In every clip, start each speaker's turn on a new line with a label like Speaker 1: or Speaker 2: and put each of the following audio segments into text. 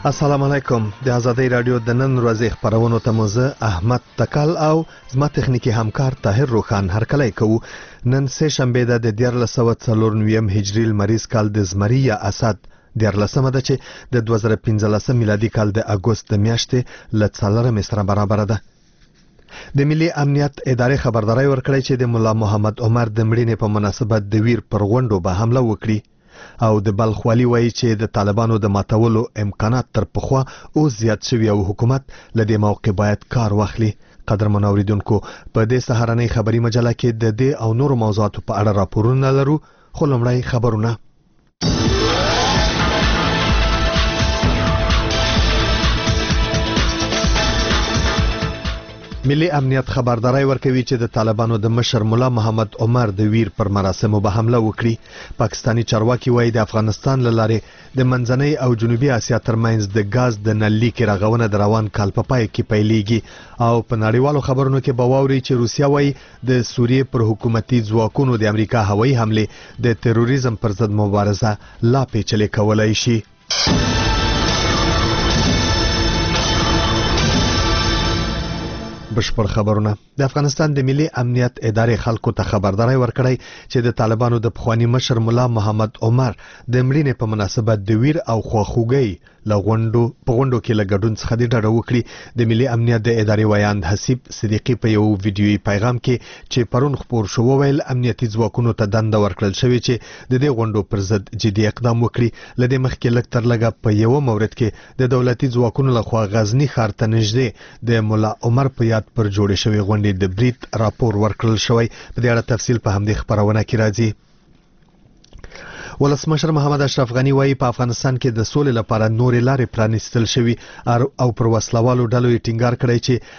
Speaker 1: السلام علیکم. د آزادۍ رادیو د نن ورځې خبرونو ته موزه احمد تکل او زما تخنیکی همکار طاهر روخان هرکلی کوو. نن سه شنبه ده د 1449 هجری لمریز کال د زمری یا اسد 14مه ده چې د 2015 میلادي کال د اگست د میاشتې له 4 سره برابر ده. د ملي امنیت ادارې خبرداري ورکړې چې د مولا محمد عمر د مړینې په مناسبت د ویر پر غونډو به حمله وکړي او د بلخ والی وایي چې د طالبانو د ماتولو امکانات تر پخوا او زیات شوي او حکومت له دې موقع باید کار واخلي. قدرمن اوریدونکو، په دې سهارنۍ خبري مجله کې د دې او نورو موضوعاتو په اړه راپورونه لرو، خو لومړی خبرونه. ملي امنیت خبرداري ورکوي چې د طالبانو د مشر مولا محمد عمر د ویر پر مراسمو به حمله وکړي. پاکستانی چارواکي وایي د افغانستان له لارې د منځنۍ او جنوبي اسیا ترمنځ د غاز د نل لیک رغونه د روان کال په پای کې پیلېږي. او په نړیوالو خبرونو کې به واوري چې روسیا وایي د سوریې پر حکومتي ځواکونو د امریکا هوایي حمله د تروریزم پر ضد مبارزه لا پیچلې کولای شي. بشپړ خبرونه. د افغانستان د ملي امنیت ادارې خلکو ته خبرداري ورکړی چې د طالبانو د پخوانی مشر مولا محمد عمر د مړینې په مناسبت د ویر او خواخوږي له غونډو کې له ګډون څخه د ډډه وکړي. د ملي امنیت د ادارې ویاند حسیب صدیقی په یو ویډیویي پیغام کې چې پرون خبر شو ویل امنیتي ځواکونو ته دنده ورکړل شوې چې د دې غونډو پر ضد جدي اقدام وکړي. لدې مخکې لږ تر لږه په یو مورد کې د دولتي ځواکونو لخوا غزنی ښار ته نږدې د مولا عمر په یاد پر جوړې شوې غونډې د بریټ راپور ورکړل شوی. په دې اړه تفصیل په همدې خبرونه کې راځي. ولسمشر محمد اشرف غنی وایي په افغانستان کې د سولې لپاره نورې لارې پرانیستل شوي او پر وسلوالو ډلو یې ټینګار کړی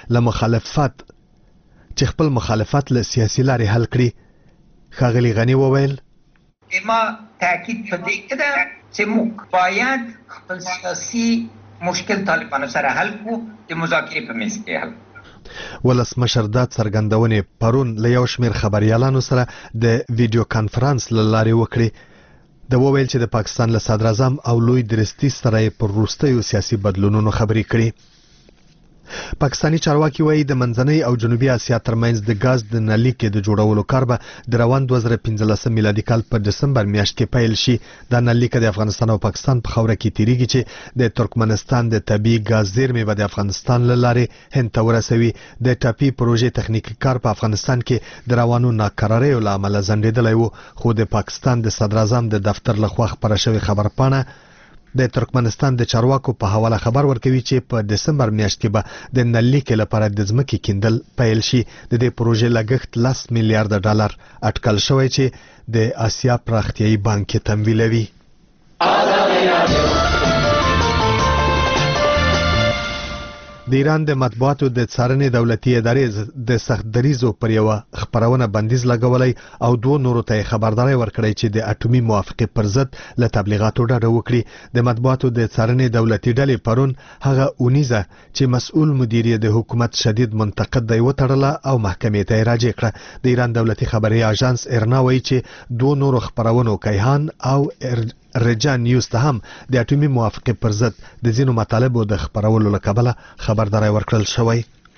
Speaker 1: چې خپل مخالفت له سیاسي لارې حل کړي. ښاغلي غنی وویل
Speaker 2: ما تاکید په دې کې ده چې موږ باید خپل سیاسي مشکل طالبانو سره حل کړو، د مذاکرې په میز کې حل.
Speaker 1: ولسمشر دا څرګندونې پرون له یو شمېر خبريالانو سره د ویډیو کانفرنس له لارې وکړي. د وویل چې د پاکستان له صدر اعظم او لوی درستی سره پر وروستیو سیاسي بدلونونو خبرې کړي. پاکستانی چارواکي وایي د منځنۍ او جنوبي اسیا ترمنځ د غاز د نل لیک د جوړولو کار به د روان 2015 میلادي کال په دسمبر میاشت کې پیل شي. دا نل لیک د افغانستان او پاکستان په خوره کې تیریږي چې د ترکمنستان د طبي غاز زیرمې به د افغانستان له لارې هند ته ورسوي. د ټاپي پروژې تخنیکی کار په افغانستان کې د روانو ناکراریو له امله ځنډېدلی و، خو د پاکستان د صدر اعظم د دفتر لخوا خبره شوې خبرپاڼه د ترکمنستان د چارواکو په حواله خبر ورکوي چې په دسمبر میاشت کې به د نل لیک لپاره د ځمکې کیندل پیل شي. د دې پروژې لګښت 10 میلیارډ ډالر اټکل شوی چې د آسیا پراختیایي بانک تمویلوي. د ایران د مطبوعاتو د څارنې دولتي ادارې د سخت دریزو پر یو خبرونه بندیز لګولای او دوه نورو ته خبرداري ورکړی چې د اټومي موافقه پر ضد له تبلیغاتو ډډه وکړي. د مطبوعاتو د څارنې دولتي ډلې پرون هغه اونیزه چې مسؤل مدیر د حکومت شدید منتقد دی وتړله او محکمې ته راجع کړه. د ایران دولتي خبري اژانس ارنا وایي چې دوه نورو خبرونو کیهان او رجا نیوز ته هم د اټومي موافقه پر ضد د ځینو مطالبو د خبرولو له کبله خبرداري ورکړل شوی.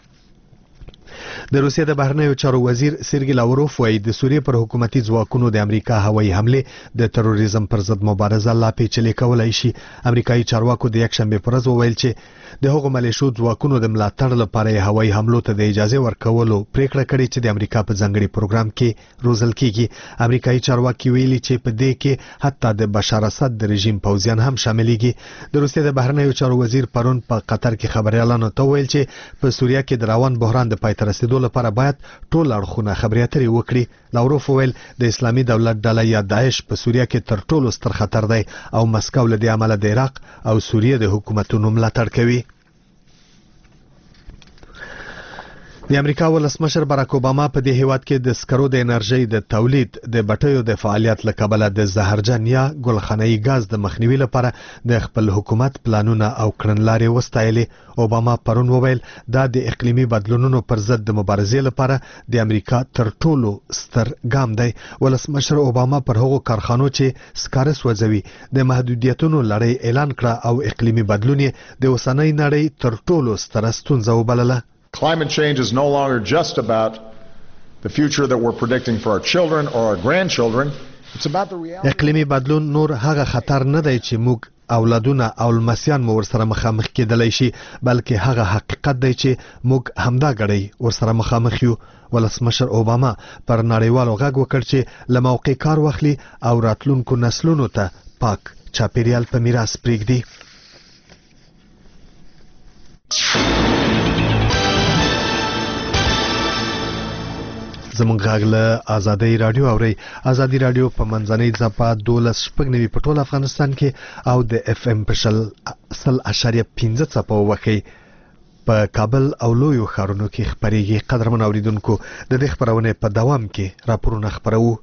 Speaker 1: د روسیې د بهرنیو چارو وزیر سرګی لاوروف وایي د سوریې پر حکومتي ځواکونو د امریکا هوایي حمله د تروریزم پر ضد مبارزه لا پیچلې کولای شي. امریکایي چارواکو د یکشنبه پر ورځ وویل چې د هغو ملیشو ځواکونو د ملاتړ لپاره هوایي حملو ته د اجازه ورکولو پریکړه کړې چې د امریکا په ځنګړي پروګرام کې روزل کیږي. امریکایي چارواکي ویلي چې په دې کې حتی د بشار اسد د رژیم پوځیان هم شاملېږي. د روسیې د بهرنیو چارو وزیر پرون په قطر کې خبريالانو ته ویل چې په سوریه کې د روان بحران د پای ته رسیدو لپاره باید ټول اړخونه خبرې اترې وکړي. لاوروف ویل د اسلامي دولت ډله یا داعش په سوریه کې تر ټولو ستر خطر دی او مسکو له دې عمله د عراق او سوریه د حکومتونو ملاتړ کوي. د امریکا ولسمشر باراک اوباما په دې هیواد کې د سکرو د انرژي د تولید د بټیو د فعالیت لکبله د زهرجن یا ګلخانه‌ای غاز د مخنیوي لپاره د خپل حکومت پلانونه او کړنلارې وستایلې. اوباما پرون وویل دا د اقلیمي بدلونونو پر ضد د مبارزې لپاره د امریکا تر ټولو ستر ګام دی. ولسمشر اوباما پر هغو کارخانو چې سکاره سوځوي د محدودیتونو لړۍ اعلان کړه او اقلیمي بدلون د اوسنۍ نړۍ تر ټولو ستره ستونزه وبلله.
Speaker 3: Climate change is no longer just about the future that we're predicting for our children or our grandchildren. It's about the reality.
Speaker 1: اقلیمی بدلون نور هغه خطر نه دی چې موږ اولادونه او لمسیان مو ورسره مخامخ کېدلی شي، بلکې هغه حقیقت دی چې موږ همدا غړي ورسره مخامخ یو. ولسمشر اوباما پر نړیوالو غږ وکړ چې له موقع کار واخلي او راتلونکو نسلونو ته پاک چاپیریال په میراث پرېږدي. زمونږ غږ له آزادۍ رادیو اوري. آزادۍ رادیو په منځنۍ ځپه 12.9 په ټول افغانستان کې او د اف ام په 100.15 څپو وخی په کابل او لویو ښارونو کې خبريږي. قدرمن اوریدونکو د دې خبرونه په دوام کې راپورونه خبرو.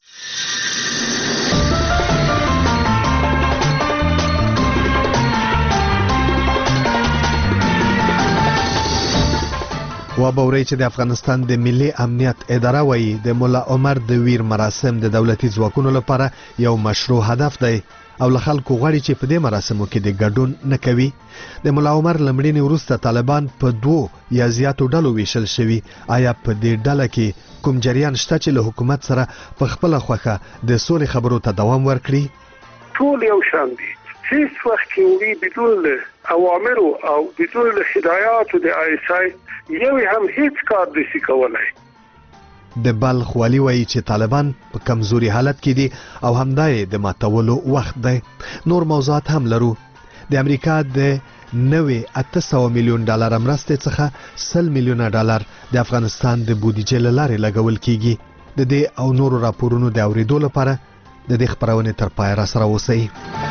Speaker 1: وابوري چې د افغانستان د ملي امنیت اداره وایي د مولا عمر د ویر مراسم د دولتي ځواکونو لپاره یو مشروع هدف دی او له خلکو غواړي چې په دې مراسمو کې د ګډون نه کوي. د مولا عمر لمړینې وروسته طالبان په 2 یا زیاتو ډلو ویشل شوي. آیا په دې ډله کې کوم جریان شته چې له حکومت سره په خپل خوخه د سولې خبرو ته دوام ورکړي؟
Speaker 4: ټول یو شان دي. هیڅ وخت کې بدون اوامر او بدون هدایات د آیسای یو هم هیڅ کار نشي کولای.
Speaker 1: د بلخ والی وایي چې طالبان په کمزوري حالت کې دي او همدای د ماتولو وخت دی. نور موضوعات هم لرو. د امریکا د 800 میلیون ډالر مرستې څخه 100 میلیونه ډالر د افغانستان د بودیجې لارې لګول کیږي. د دې او نورو راپورونو د اوریدو لپاره د دې خبرونه تر پای را سره اوسئ.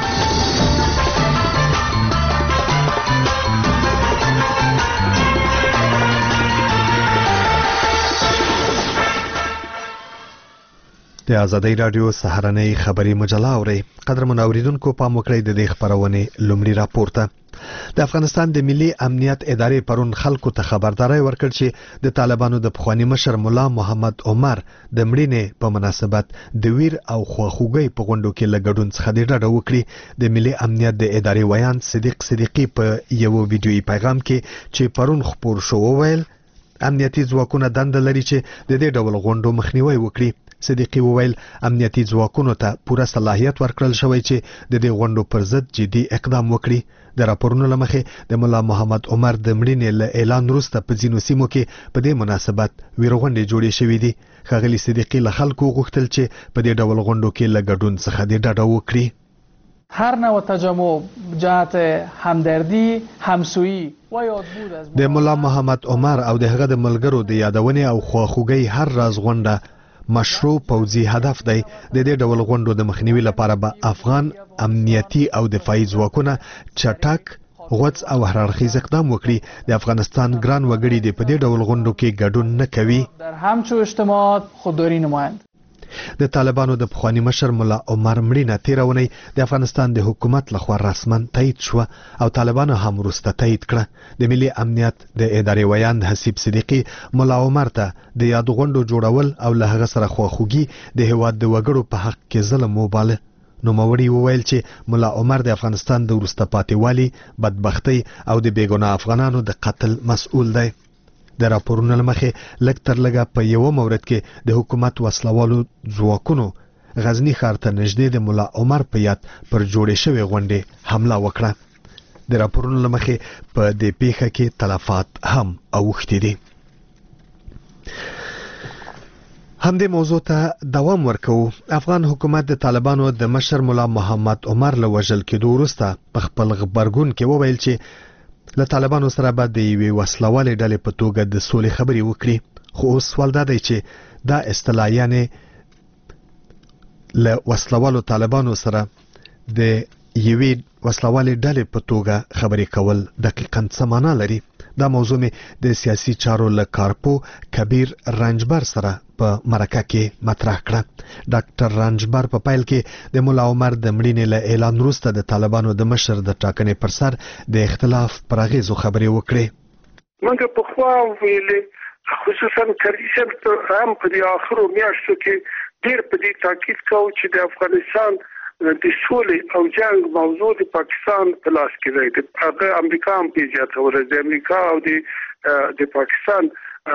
Speaker 1: د آزادۍ رادیو سهارنۍ خبري مجله اوري. قدرمن اوریدونکو پام وکړئ د دې خبرونه لومړی راپورته. د افغانستان د ملي امنیت ادارې پرون خلکو ته خبرداري ورکړ چې د طالبانو د پخوانی مشر مولا محمد عمر د مړینې په مناسبت د ویر او خواخوږي په غونډو کې لګډون څخه د ډاډه وکړي. د ملي امنیت د ادارې ویان صدیق صدیقی په یو ویډیویي پیغام کې چې پرون خبر شو وویل امنیتي ځواکونه دند لري چې د دې ډول غونډو مخنیوي وکړي. صدیقی وویل امنیتي ځواکونو ته پوره صلاحیت ورکړل شوی چې د دې غونډو پر ضد جدي اقدام وکړي. د راپورونو لمخې د مولا محمد عمر د مړینې له اعلان وروسته په ځینو سیمو کې په دې مناسبت ویرغونډې جوړې شوې دي. ښاغلي صدیقی له خلکو غوښتل چې په دې ډول غونډو کې له ګډون څخه د ډاډه وکړي.
Speaker 5: هر نوع تجمع جهت همدردی همسویی و یاد بود از
Speaker 1: د مولا محمد عمر او د هغه د ملګرو د یادونې او خواخوږۍ هر راز غونډه مشروع پوځي هدف دی. د دې ډول غونډو د مخنیوي لپاره به افغان امنیتي او دفاعي ځواکونه چټک غوڅ او هررخیز اقدام وکړي. د افغانستان ګران وګړي د په دې ډول غونډو کې ګډون نه کوي.
Speaker 5: در همچو اجتماعات خودداری نمایند.
Speaker 1: د طالبانو د پخوانی مشر مولا عمر مړینه تیرونی د افغانستان د حکومت لخوا رسما تایید شو او طالبانو هم وروسته تایید کړه. د ملي امنیت د ادارې ویان حسیب صدیقی مولا عمر ته د یاد غونډو جوړول او له هغه سره خواخوږي د هیواد د وګړو په حق کې ظلم وباله. نو موري وویل چې مولا عمر د افغانستان د وروسته پاتې والي بدبختی او د بیګناه افغانانو د قتل مسؤل دی. د راپورونو لمخې لږ تر لږه په یو مورد کې د حکومت وسلوالو ځواکونو غزنی ښار ته نږدې د مولا عمر په یاد پر جوړې شوې غونډې حمله وکړه. د راپورونو لمخې په دې پیښه کې تلفات هم اوښتي دي. همدې موضوع ته دوام ورکوو. افغان حکومت د طالبانو د مشر مولا محمد عمر له وژل کېدو وروسته په خپل غبرګون کې وویل چې له طالبانو سره به د یوې وسلوالې ډلې په توګه د سولې خبرې وکړي. خو اوس سوال دا دی چې دا اصطلاح یعنې له وسلوالو طالبانو سره د یوې وسلوالې ډلې په توګه خبرې کول دقیقاً څه معنا لري؟ دا موضوع مې د سیاسي چارو له کارپو کبیر رنجبر سره په مرکه کې مطرح کړه. ډاکټر رنجبر په پیل کې د مولا عمر د مړینې له اعلان وروسته د طالبانو د مشر د ټاکنې پر سر د اختلاف پر اغېزو خبرې وکړې.
Speaker 4: موږ په خوا ویلې خصوصا کریشن هم په دې اخرو میاشتو کې ډېر په دې تاکید کوو چې د افغانستان د سولې او جنگ موضوع د پاکستان په لاس کې دی. هغه امریکا هم پیژاته د امریکا او د پاکستان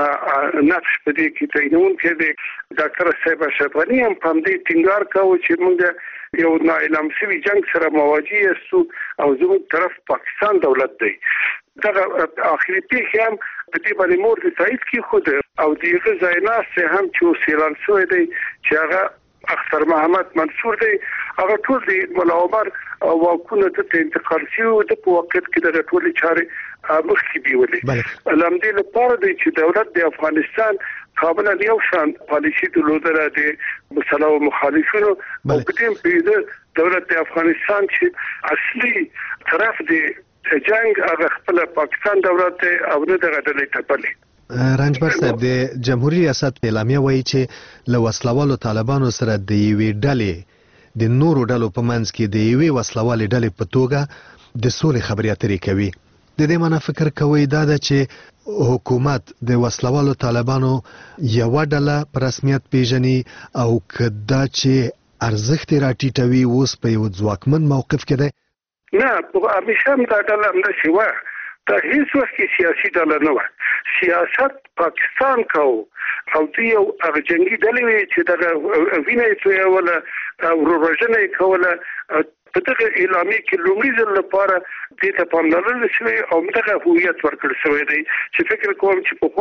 Speaker 4: نقش په دې کې تعینون کې دی. ډاکټر صاحب اشرف غنی هم په دې ټینګار کوي چې موږ یو نااعلان شوی جنگ سره مواجه یو او زموږ طرف پاکستان دولت دی. دا اخري پیښه هم په دې باندې مور د تایید کې خود او دغه ځاینا سه هم چې سیران شوی دی چې هغه اختر محمد منصور دی. هغه ټول دی مولا عمر واکونه ته انتقال شو د په وخت کې د ټول چارې مخکې بیولې. لامدې لپاره دی چې دولت د افغانستان قابل یو شان پالیسي درلودله د مسلو مخالفینو او په دې پیډه دولت د افغانستان چې اصلي طرف دی جنگ هغه خپل پاکستان دولت او نه دغه ډلې ټپلې.
Speaker 1: رنجبر صاحب د جمهوریت ریاست اعلامیه وایي چې له وسلوالو طالبانو سره د یوې ډلې د نورو ډلو په منځ کې د یوې وسلوالې ډلې په توګه د سولې خبرې اترې کوي. د دې معنی فکر کوي دا ده چې حکومت د وسلوالو طالبانو یو ډله په رسمیت پیژني او کدا چې ارزښت راټیټوي اوس په یو ځواکمن موقف کې دی.
Speaker 4: نه په همیشه دا ډله هم نشي و دا هیڅ وخت سیاسي ډله نه و. سیاست پاکستان کو او دی یو جنگي ډلې چې دغه وینې ته ولا ورورژنې کوله په دغه اعلامیه کې لومړي ځل لپاره د ته پاملرنه شوی او دغه هویت ورکړل شوی دی چې فکر کوم چې په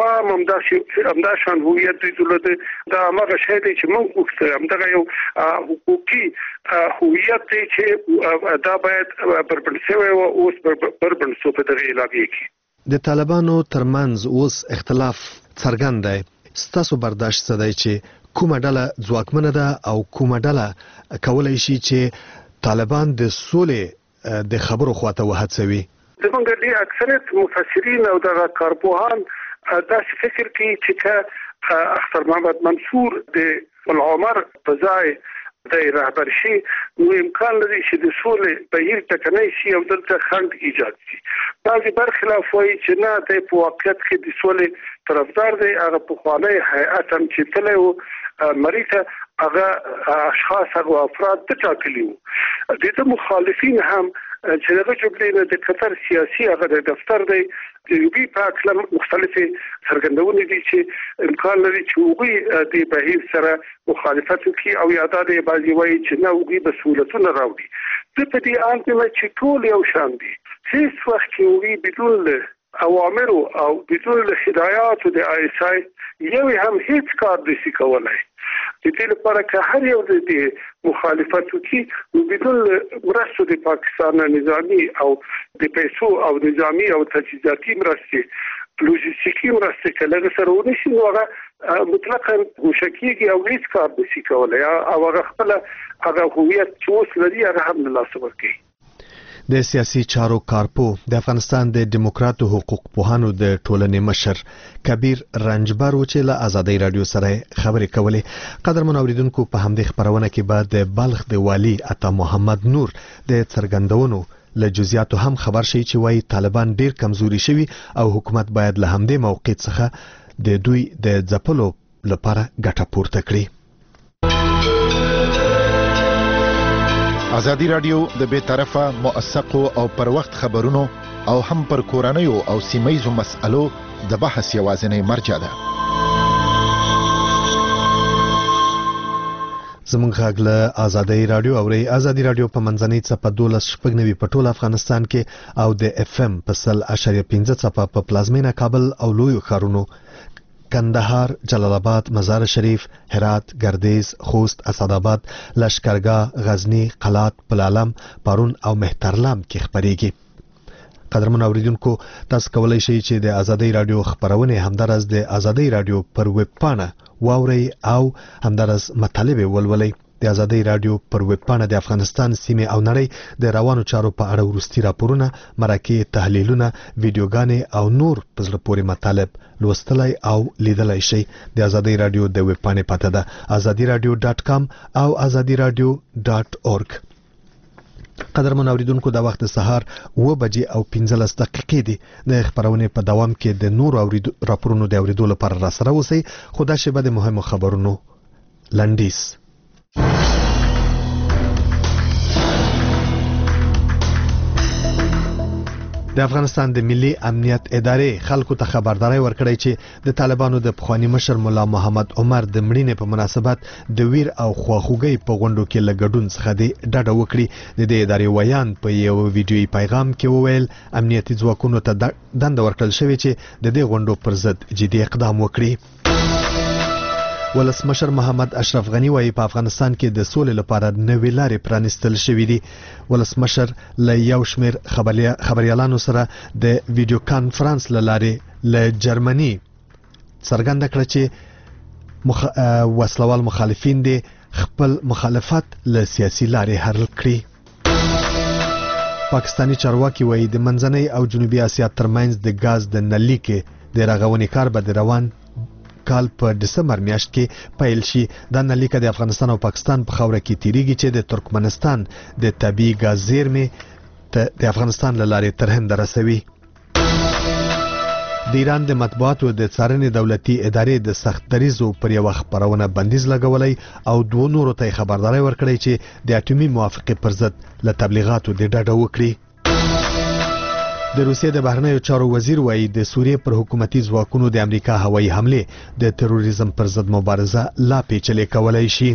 Speaker 4: خوا همداشان هویت دی دلته دا هغه شی دی چې موږ وکړو دغه یو حقوقي هویت دی چې دا باید بربند شوی او اوس بربند شو په دغه اعلامیه کې.
Speaker 1: د طالبانو ترمنځ اوس اختلاف څرګند دی. ستاسو برداشت څه دی چې کومه ډله ځواکمنه ده او کومه ډله کولای شي چې طالبان د سولې د خبرو خواته وهڅوي؟
Speaker 4: زموږ د اکثریت مفسرین او د کارپوهان دا فکر کوي چې اختر محمد منصور د مولا عمر په ځای د رهبر شي نو امکان لري چې د سولې بهیر ټکنۍ شي او دلته خنډ ایجاد شي. بعضې برخلاف وایي چې نه دی په واقعیت کې د سولې طرفدار دی. هغه پخوانی هیئت هم چې تللی و مریته هغه اشخاص هغه افراد ته ټاکلي وو. د ده مخالفین هم چې دغه جملې نه د قطر سیاسي هغه د دفتر دی د یوبي په اړه مختلفې څرګندونې دي چې امکان لري چې هغوی د بهیر سره مخالفت وکړي او یا دا د بعضې وایي چې نه هغوی به سهولتونه راوړي. زه په دې اند یم چې ټول یو شان دي. هیڅ وخت کې هغوی بدون اوامرو او بدون هدایاتو د آی اس آی یو هم هیڅ کار نشي کولی. د دې لپاره که هر یو د مخالفت وکړي بدون مرستو د پاکستان نظامي او د پیسو او نظامي او تجهیزاتي مرستې لوجستیکي مرستې که لږ سره ونشي نو هغه مطلقا ګوښه کېږي او هیڅ کار نشي کولی او هغه خپله هغه هویت چې اوس لري هغه هم له لاسه ورکوي.
Speaker 1: د سیاسي چارو کارپو د افغانستان د دیموکراتو حقوق پوهانو د ټولنې مشر کبیر رنجبر و چې له آزادۍ رادیو سره خبرې کولې. قدرمن اوریدونکو په همدې خبرونه کې بعد د بلخ د والی عطا محمد نور د څرګندونو له جزئیاتو هم خبر شي چې وايي طالبان ډیر کمزوري شوي او حکومت باید له همدې موقعیت څخه د دوی د ځپلو لپاره ګټه پورته کړي.
Speaker 6: ازادي رادیو د بے طرفه موثقو او پر وخت خبرونو او هم پر کورنیو او سیمایزو مسألو د بحث یوازینی مرجع ده.
Speaker 1: زمونږ غږ له ازادي رادیو او ازادي رادیو په منځنۍ څپه 12.9 په ټول افغانستان کې او د اف ام په 100.15 څپه په پلازمینه کابل او لویو ښارونو کندهار، جلال آباد، مزار شریف، هرات، گردیز، خوست، اسداباد، لشکرګاه، غزنی، قلات، پلالم، پارون او مهترلام کې خبرېږي. قدرمن اوریدونکو تاسو کولای شئ چې د ازادي رادیو خبرونه همدارس د ازادي رادیو پر ویب پاڼه واورئ او همدارس مطالب ولولئ. د ازادي رادیو پر ویب پاڼه د افغانستان سیمه او نړۍ د روانو چارو په اړه ورستي راپورونه، مرکه، تحلیلونه، ویډیوګانې او نور په زړه پورې مطالب لوستلای او لیدلای شئ. د ازادي رادیو د ویب پاڼې پته ده azadiradio.com او azadiradio.org. قدرمن اوریدونکو د وخت سهار 9:15 دي. د خبرونه په دوام کې د نور راپورونو د اوریدو لپاره را سره اوسئ. خدا شپه د مهمو خبرونو لنډیس. د افغانستان د ملي امنیت ادارې خلکو ته خبرداري ورکړی چې د طالبانو د پخوانی مشر مولا محمد عمر د مړینې په مناسبت د ویر او خواخوږۍ په غونډو کې لګډون څخه د ډډه وکړي. د دې ادارې ویان په یو ویډیويي پیغام کې وویل امنیتي ځواکونو ته دنده ورکړل شوې چې د دې غونډو پر ضد جدي اقدام وکړي. ولسمشر محمد اشرف غنی وايي په افغانستان کې د سولې لپاره نوې لارې پرانیستل شوې دي. ولسمشر له یو شمېر خبريالانو سره د ویډیو کانفرنس لارې له جرمني څرګنده کړه چې وسلوال مخالفین دي خپل مخالفت له سیاسي لارې حل کړي. پاکستانی چارواکي وايي د منځنۍ او جنوبي اسیا ترمنځ د غاز د نلۍ کې د رغونې کار به د روان کال په دسمبر میاشت کې پیل شي. دا نلۍ د افغانستان او پاکستان په خوره کې تیریږي چې د ترکمنستان د طبيعي غاز زیرمې د افغانستان له لارې تر هند رسوي. د ایران د مطبوعاتو د څارنې دولتي ادارې د سخت دریزو پر یو خبرونه بندیز لګولای او دوه نورو ته خبرداري ورکړی چې د اټومي موافقه پر ضد له تبلیغاتو د ډډه وکړي. د روسیې د بهرنیو چارو وزیر وایي د سوریې پر حکومتي ځواکونو د امریکا هوایي حمله د تروریزم پر ضد مبارزه لا پیچلې کولای شي.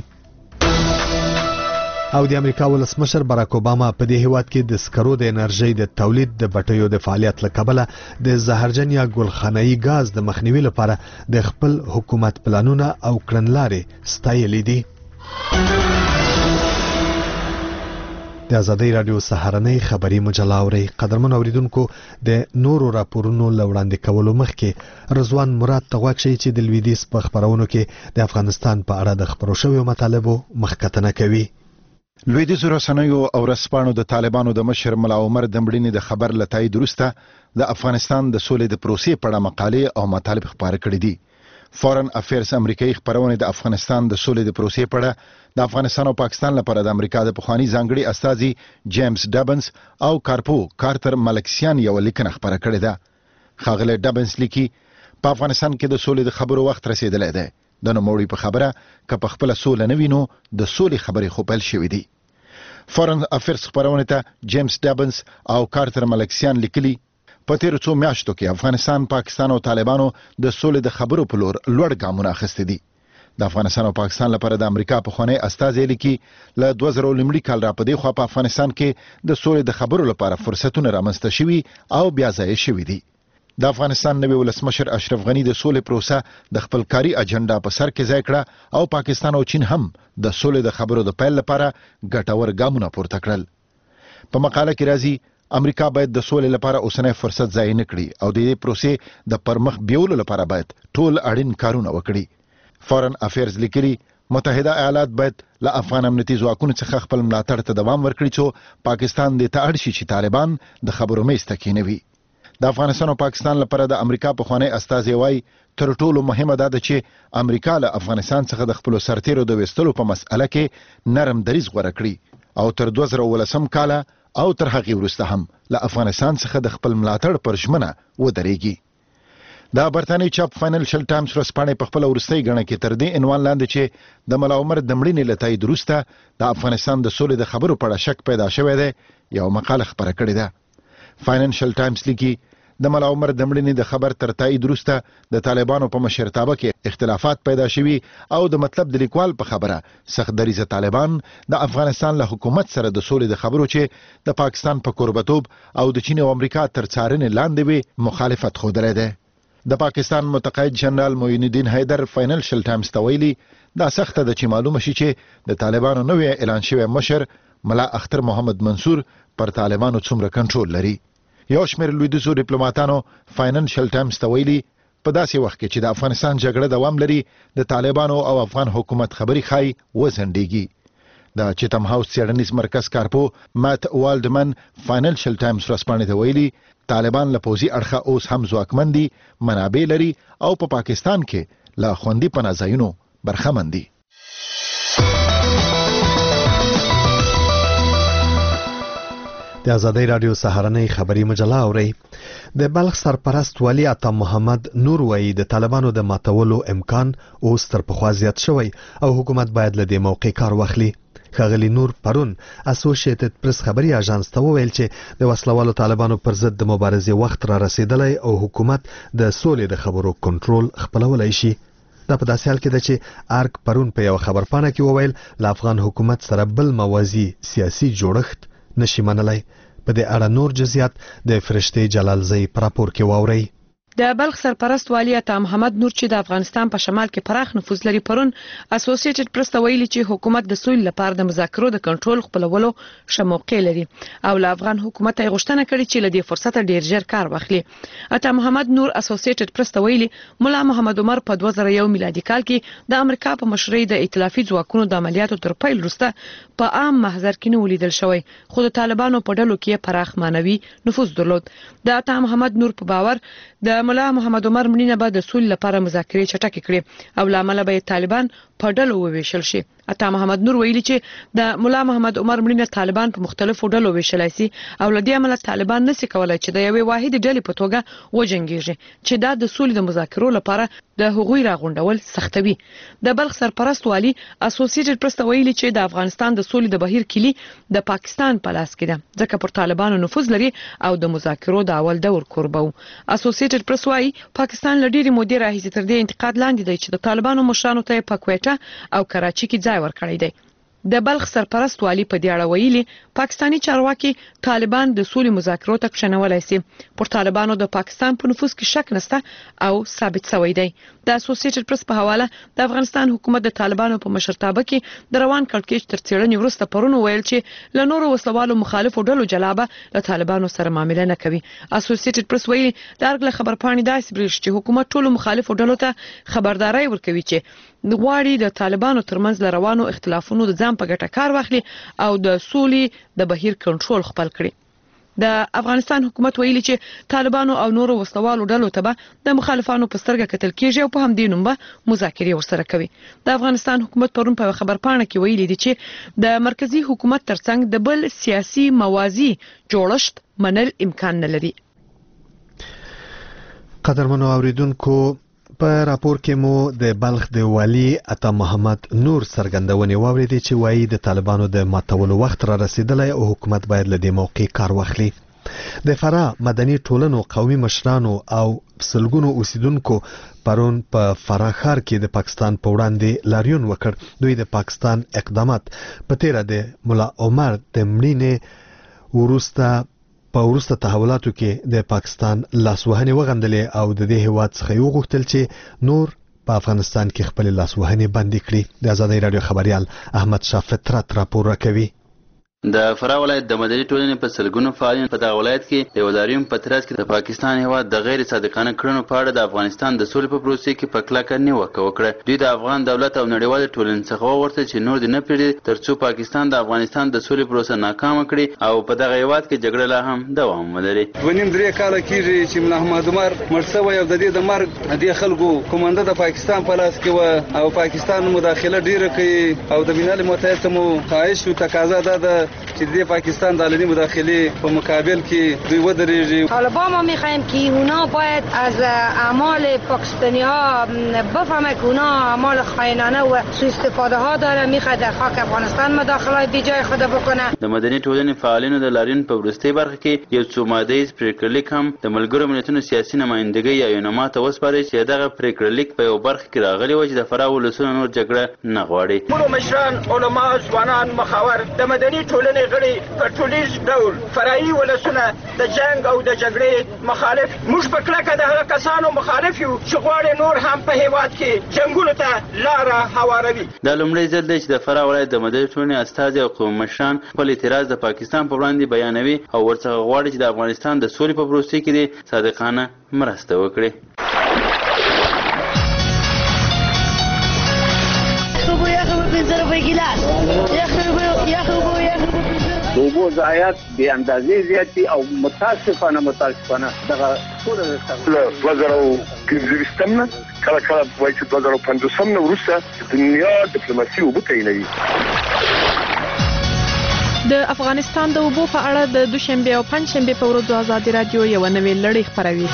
Speaker 1: او د امریکا ولسمشر باراک اوباما په دې هیواد کې د سکرو د انرژي د تولید د بټیو د فعالیت لکبله د زهرجن یا ګلخانه‌ای غاز د مخنیوي لپاره د خپل حکومت پلانونه او کړنلارې ستایلې دي. د ازادي رادیو سهارنۍ خبري مجله اوري. قدرمن اوریدونکو د نورو راپورونو لوړاندې کولو مخکې رضوان مراد تغواک شي چې د لویدیس په خبرونو کې د افغانستان په اړه د خبرو شویو مطالبو مخکتنه کوي.
Speaker 6: لویدیز رسنیو او رسپانو د طالبانو د مشر مولا عمر د مړینې د خبر لتای درسته د افغانستان د سولې د پروسې په اړه مقالې او مطالب خبره کړې دي. فورن افیرز امریکایي خبرونه د افغانستان د سولې د پروسې په اړه د افغانستان او پاکستان لپاره د امریکا د پخوانی ځانګړي استازي جیمز ډبنز او کارتر ملکسیان یو لیکنه خبره کړې ده. ښاغلی ډبنز لیکي په افغانستان کې د سولې د خبرو وخت رسیدلی دی. د نوموړي په خبره که په خپل سوله نه وینو د سولې خبرې خو پیل شوې دي. فورن افیرز خبرونه ته جیمز ډبنز او کارتر ملکسیان لیکلي په تیرو څو میاشتو کې افغانستان، پاکستان او طالبانو د سولې د خبرو په لور لوړ ګامونه اخیستي دي. د افغانستان او پاکستان لپاره د امریکا پخوانی استازي لیکي له 2000 لمړي کال را پدې خو په افغانستان کې د سولې د خبرو لپاره فرصتونه رامنځته شوي او بیا ځای شوي دي. د افغانستان نوی ولسمشر اشرف غنی د سولې پروسه د خپل کاری اجنډا په سر کې ځای کړه او پاکستان او چین هم د سولې د خبرو د پیل لپاره ګټور ګامونه پورته کړل. په مقاله کې راځي امریکا باید د سولې لپاره اوسنۍ فرصت ضایع نه کړي او د دې پروسې د پرمخ بیولو لپاره باید ټول اړین کارونه وکړي. فورن افیرز لیکلي متحده ایالات باید له افغان امنیتي ځواکونو څخه خپل ملاتړ ته دوام ورکړي چې پاکستان دې ته اړ شي چې طالبان د خبرو میز ته کېنوي. د افغانستان او پاکستان لپاره د امریکا پخوانی استازي وايي تر ټولو مهمه ده چې امریکا له افغانستان څخه د خپل سرتیرو د وستلو په مسأله کې نرم دریځ غوړه کړي او تر 2018 کال او تر هغې وروسته هم له افغانستان څخه د خپل ملاتړ پر ژمنه ودرېږي. د برتانیې چاپ فاینانشل ټایمز ورځپاڼې په خپل وروستۍ غڼه کې تر دې عنوان لاندې چې د مولا عمر د مړینې له تایید وروسته د افغانستان د سولې د خبرو په اړه شک پیدا شوی دی یو مقاله خبره کړې ده. فاینانشل ټایمز لیکي د مولا عمر د مړینې د خبر تر تایید وروسته د طالبانو په مشرتابه کې اختلافات پیدا شوي او د مطلب د لیکوال په خبره سخت دریځه طالبان د افغانستان له حکومت سره د سولې د خبرو چې د پاکستان په قربتوب او د چین او امریکا تر څارنې لاندې وي مخالفت ښودلی دی. د پاکستان متقاعد جنرال معین الدین حیدر فاینانشل ټایمز ته ویلي دا سخته ده چې معلومه شي چې د طالبانو نوی اعلان شوی مشر ملا اختر محمد منصور پر طالبانو څومره کنټرول لري. یو شمېر لویدیځو ډیپلوماټانو فاینانشل ټایمز ته ویلي په داسې وخت کې چې د افغانستان جګړه دوام لري د طالبانو او افغان حکومت خبري ښایي وځنډېږي. د چیتم هاوس څېړنیز مرکز کارپو مات والډمن فاینانشل ټایمز ورځپاڼې ته ویلي طالبان له پوځي اړخه اوس هم ځواکمن دي، منابع لري او په پاکستان کې له خوندي پناه ځایونو برخمن دي.
Speaker 1: د ازادۍ رادیو سهارنۍ خبري مجله اوري. د بلخ سرپرست ولی عطا محمد نور وایي د طالبانو د ماتولو امکان اوس تر پخوا زیات شوی او حکومت باید له دې موقع کار واخلي. ښاغلي نور پرون اسوسییټډ پریس خبري اژانس ته وویل چې د وسلوالو طالبانو پر ضد د مبارزې وخت را رسیدلی او حکومت د سولې د خبرو کنټرول خپلولی شي. دا په داسې حال کې ده چې ارک پرون په یو خبرپاڼه کې وویل له افغان حکومت سره بل موازي سیاسي جوړښت نشي منلی. په دې اړه نور جزئیات د فرشتي جلالزی پر راپور کې واورئ.
Speaker 7: د بلخ سرپرست والی عطا محمد نور چې د افغانستان په شمال کې پراخ نفوذ لري پرون اسوسییټډ پریس ته ویلي چې حکومت د سولې لپاره د مذاکرو د کنټرول خپلولو شموقع لري او له افغان حکومت یې غوښتنه کړې چې له دې فرصت ډیر ژر کار واخلي. عطا محمد نور اسوسییټډ پریس ته ویلي مولا محمد عمر په 2001 میلادي کال کې د امریکا په مشرۍ د ائتلافي ځواکونو د عملیاتو تر پیل وروسته په عام محضر کې نه ولیدل شوی، خو د طالبانو په ډلو کې پراخ مانوي نفوذ درلود. د عطا محمد نور په باور د مولا محمد عمر مړینه به د سولې لپاره مذاکرې چټکې کړي او لامل به طالبان په ډلو وویشل شي. عطا محمد نور ویلي چې د مولا محمد عمر مړینه طالبان په مختلفو ډلو ویشلای شي او لدې عمل طالبان نشي کولای چې د یوې واحد ډلې په توګه وجنګیږي چې دا د سولې د مذاکرو لپاره د هغوی راغونډول سختوي. د بلخ سرپرست والی اسوسییټډ پریس ته ویلي چې د افغانستان د سولې د بهیر کلی د پاکستان په لاس کې ده ځکه پر طالبانو نفوذ لري او د مذاکرو د اول دور کوربو. اسوسییټډ پریس وايي پاکستان لډيري مودې راهیسې تر دې انتقاد لاندې دی چې د طالبانو مشرانو ته په کوټه او کراچي کې ځای ورکړی دی. د بلخ سرپرست والی په دې اړه ویلي پاکستانی چارواکي طالبان د سولې مذاکرو ته کښینولای شي. پر طالبانو د پاکستان په نفوذ کې شک نشته او ثابت شوی دی. د اسوسییټډ پریس په حواله د افغانستان حکومت د طالبانو په مشرتابه کې د روان کړکېچ تر څېړنې وروسته پرون ویل چې له نورو وسلوالو مخالفو ډلو جلابه له طالبانو سره معامله نه کوي. اسوسییټډ پریس ویلي د ارګ له خبرپاڼې داسې بریښ چې حکومت ټولو مخالفو ډلو ته خبرداري ورکوي چې غواړي د طالبانو ترمنځ لروانو اختلافونو د ځان په ګټه کار واخلي او د سولې د بهیر کنټرول خپل کړي. د افغانستان حکومت ویلي چې طالبانو او نورو وسلوالو ډلو ته به د مخالفانو په سترګه کتل کیږي او په همدې نوم به مذاکرې ورسره کوي. د افغانستان حکومت پرون په خبرپاڼه کې ویلي دي چې د مرکزی حکومت ترڅنګ د بل سیاسي موازي جوړښت منل امکان نه لري.
Speaker 1: قدرمنو اوریدونکو په راپور کې مو د بلخ د والی عطا محمد نور څرګندونې واوریدې چې وایي د طالبانو د ماتولو وخت را رسیدلی او حکومت باید له دې موقع کار واخلي. د فراه مدني ټولنو قومي مشرانو او سلګونو اوسیدونکو پرون په فراه ښار کې د پاکستان په وړاندې لاریون وکړ. دوی د پاکستان اقدامات په تیره د مولا عمر د مړینې وروسته تحولاتو کې د پاکستان لاسوهنې وغندلې او د دې هیواد څخه یو غوښتل چې نور په افغانستان کې خپل لاسوهنې بندي کړي. د ازادۍ رادیو خبريال احمد شاه فطرت راپور راکوي.
Speaker 8: د فراه ولایت د مدني ټولنې په سلګونو فعالین په دغه ولایت کې د لاریون په ترڅ کې د پاکستان هیواد د غیر صادقانه کړنو په اړه د افغانستان د سولې په پروسې کې په کلکه نیوکه وکړه. دوی د افغان دولت او نړیوال ټولنې څخه وغوښتل چې نور دې نه پرېږدي ترڅو پاکستان د افغانستان د سولې پروسه ناکامه کړي او په دغه هیواد کې جګړه لا هم دوام ولري. 2.5
Speaker 9: کاله کېږي چې محمد عمر مړ شوی او د دې د مرګ د خلکو کومنده د پاکستان په لاس کې او پاکستان مداخله ډیره کوي او د ملل متحد مو خواهش او تقاضا ده چې د پاکستان د عالمی مداخله په مقابل کې دوی ودرېږي.
Speaker 10: طالبان ما می‌خوایم که اونا باید از اعمال پاکستانی‌ها بفهمه که اونا اعمال خائنانه و سوء استفاده ها داره، می‌خواد در خاک افغانستان مداخله بی جای خود بکنه.
Speaker 8: د مدني ټولنې فعالینو د لاریون په وروستۍ برخه کې یو څو مادهیز پریکړلیک هم د ملګرو ملتونو سیاسي نمائندګۍ یا یونما ته وسپاري چې دغه پریکړلیک په یو برخه کې راغلی و چې د فراه ولسونو نور جګړه نه غواړي.
Speaker 11: ټول مشران علما ځوانان مخاور د مدني ټولنې غړي په ټولیز ډول فرعي ولسونه د جنگ او د جګړې مخالف موږ په کلکه د هغه کسانو مخالف یو چې غواړي نور هم په هیواد کې جنگونو ته لاره هواروي.
Speaker 8: دا لومړی ځل دی چې د فراه ولایت د مدني ټولنې استازي او قومي مشران خپل اعتراض د پاکستان په وړاندې بیانوي او ورڅخه غواړي چې د افغانستان د سولې په پروسې کې د صادقانه مرسته وکړي.
Speaker 12: صبح یخ به 15 روپۍ ګیلاس یخ به
Speaker 4: د اوبو ضایعات بې اندازې زیات دي او متاسفانه دغه ټول له 2015 نه کله وایي چې 2050 نه وروسته د دنیا ډیپلوماسي اوبه تعینوي.
Speaker 7: د افغانستان د اوبو په اړه د دوشنبه او پنځشنبه په ورځو ازادي رادیو یو نوې لړۍ خپروي.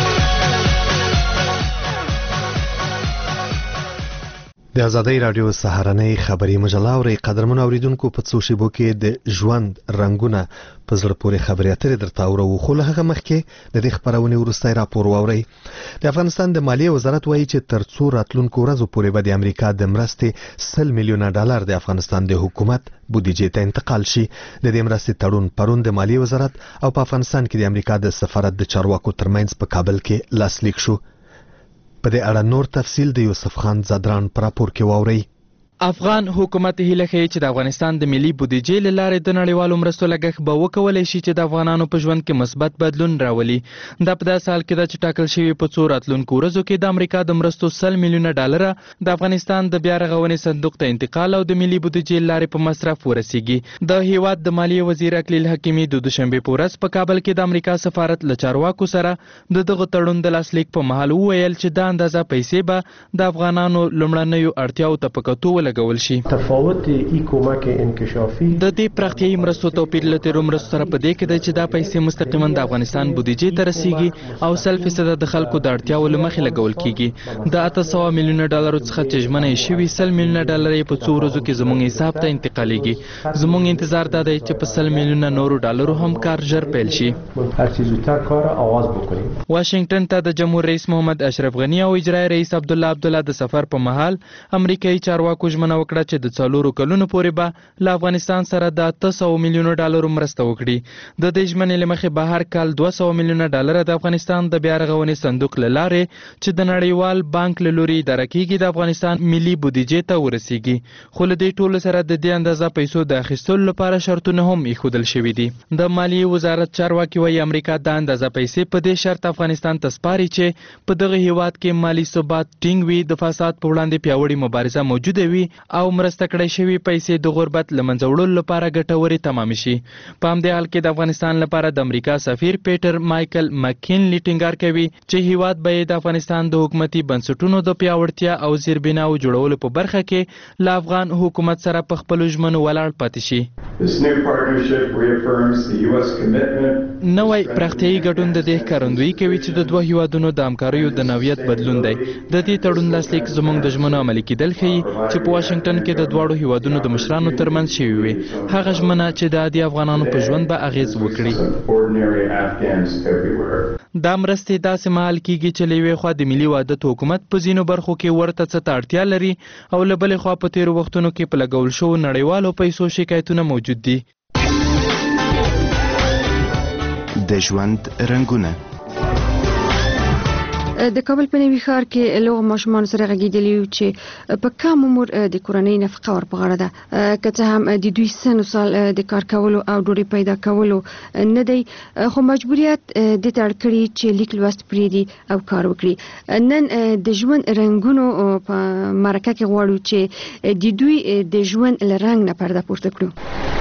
Speaker 1: د ازادي رادیو سهارنۍ خبري مجله او قدرمن اوریدونکو په څو شیبو کې د ژوند رنگونه په زړه پورې خبري اترې درته اورو. خو له هغه مخکې د دې خبرونه وروستي راپور واوري. د افغانستان د مالیې وزارت وایي چې تر څو راتلونکو ورځو پورې به د امریکا د مرستې $100 میلیونه د افغانستان د حکومت بودیجې ته انتقال شي. د دې مرستې تړون پرون د مالیې وزارت او په افغانستان کې د امریکا د سفارت د چارواکو ترمنځ په کابل کې لاسلیک شو. په دې اړه نور تفصیل د یوسف خان زادران پر راپور کې واوري.
Speaker 12: افغان حکومت هیله کوي چې د افغانستان د ملي بودیجې له لارې د نړیوالو مرستو لګښت به وکولای شي چې د افغانانو په ژوند کې مثبت بدلون راولي. دا په داسې حال کې ده چې ټاکل شوی په څو راتلونکو ورځو کې د امریکا د مرستو $100 میلیونه د افغانستان د بیا رغونې صندوق ته انتقال او د ملي بودیجې لارې په مصرف ورسیږي. د هیواد د مالیې وزیر اکلیل حکیمي د دوشنبه په ورځ په کابل کې د امریکا سفارت له چارواکو سره دغه تړون د لاسلیک په مهال وویل چې دا اندازه پیسې به د افغانانو لومړنیو اړتیاو ته په کتو لګول شي.
Speaker 13: تفاوت کمک انکشافي
Speaker 12: د دې پراختیايي مرستو توپیر له تیرو مرستو سره په دې کې دی چې دا پیسې مستقیما د افغانستان بودیجې ته رسیږي او 100% د خلکو د اړتیاو له مخې لګول کیږي. د $800 میلیونه څخه چې ژمنه شوی $100 میلیونه په څو ورځو کې زموږ حساب ته انتقالېږي. زموږ انتظار دا دی چې په $100 میلیونه نورو ډالرو هم کار ژر پیل شي.
Speaker 13: هر چیز زودتر کار آغاز بکنیم.
Speaker 12: واشنگټن ته د جمهور رئیس محمد اشرف غنی او اجرایی رئیس عبدالله د سفر په مهال امریکایي چارواکو ژمنه وکړه چې د 4 کلونو پورې به له افغانستان سره د $800 میلیونه مرسته وکړي. د دې ژمنې له مخې به هر کال $200 میلیونه د افغانستان د بیا رغونې صندوق له لارې چې د نړیوال بانک له لوري اداره کیږي د افغانستان ملي بودیجې ته ورسیږي. خو له دې ټولو سره د دې اندازه پیسو د اخیستلو لپاره شرطونه هم ایښودل شوي دي. د مالیې وزارت چارواکي وايي امریکا د اندازه پیسې په دې شرط افغانستان ته سپاري چې په دغه هیواد کې مالی ثبات ټینګ وي، د فساد په وړاندې پیاوړې مبارزه موجوده وي او مرسته کړې شوی پیسې د غربت له منځه وړلو لپاره ګټورې تمام شي. په همدې حال کې د افغانستان لپاره د امریکا سفیر پیټر مایکل مکینلی ټینګار کوي چې هیواد به د افغانستان د حکومتي بنسټونو د پیاوړتیا او زیربناو جوړولو په برخه کې له افغان حکومت سره په خپلو ژمنو ولاړ پاتې شي. نوی پراختیايي ګډون د دې ښکارندویي کوي چې د دوه هیوادونو د همکاریو د نوعیت بدلون دی. د دې تړون لاسلیک زموږ د ژمنو عملي کېدل ښیي چې په واشنگټن کې د دواړو هیوادونو د مشرانو ترمنځ شوي وي. هغه ژمنه چې د عادي افغانانو په ژوند به اغیز وکړي. دا مرستې داسې مهال کیږي چې له یوې خوا د ملي وحدت حکومت په ځینو برخو کې ورته څه ته اړتیا لري او له بلې خوا په تیرو وختونو کې په لګول شوو نړیوالو پیسو شکایتونه موجود دي.
Speaker 14: د ژوند رنګونه
Speaker 15: د کابل په نوي ښار کې له ماشومان سره غږیدلی چې په کم عمر د کورنۍ نفقه ور په غاړه ده، که څه هم د دوی سن او سال د کار کولو او ډوډۍ پیدا کولو نه دی، خو مجبوریت د تړ کړي چې لیک لوست پریدي او کار وکړي. نن د ژوند رنګونو په مرکه کې غواړو چې د دوی د ژوند له رنګ نه پرده پورته کړو.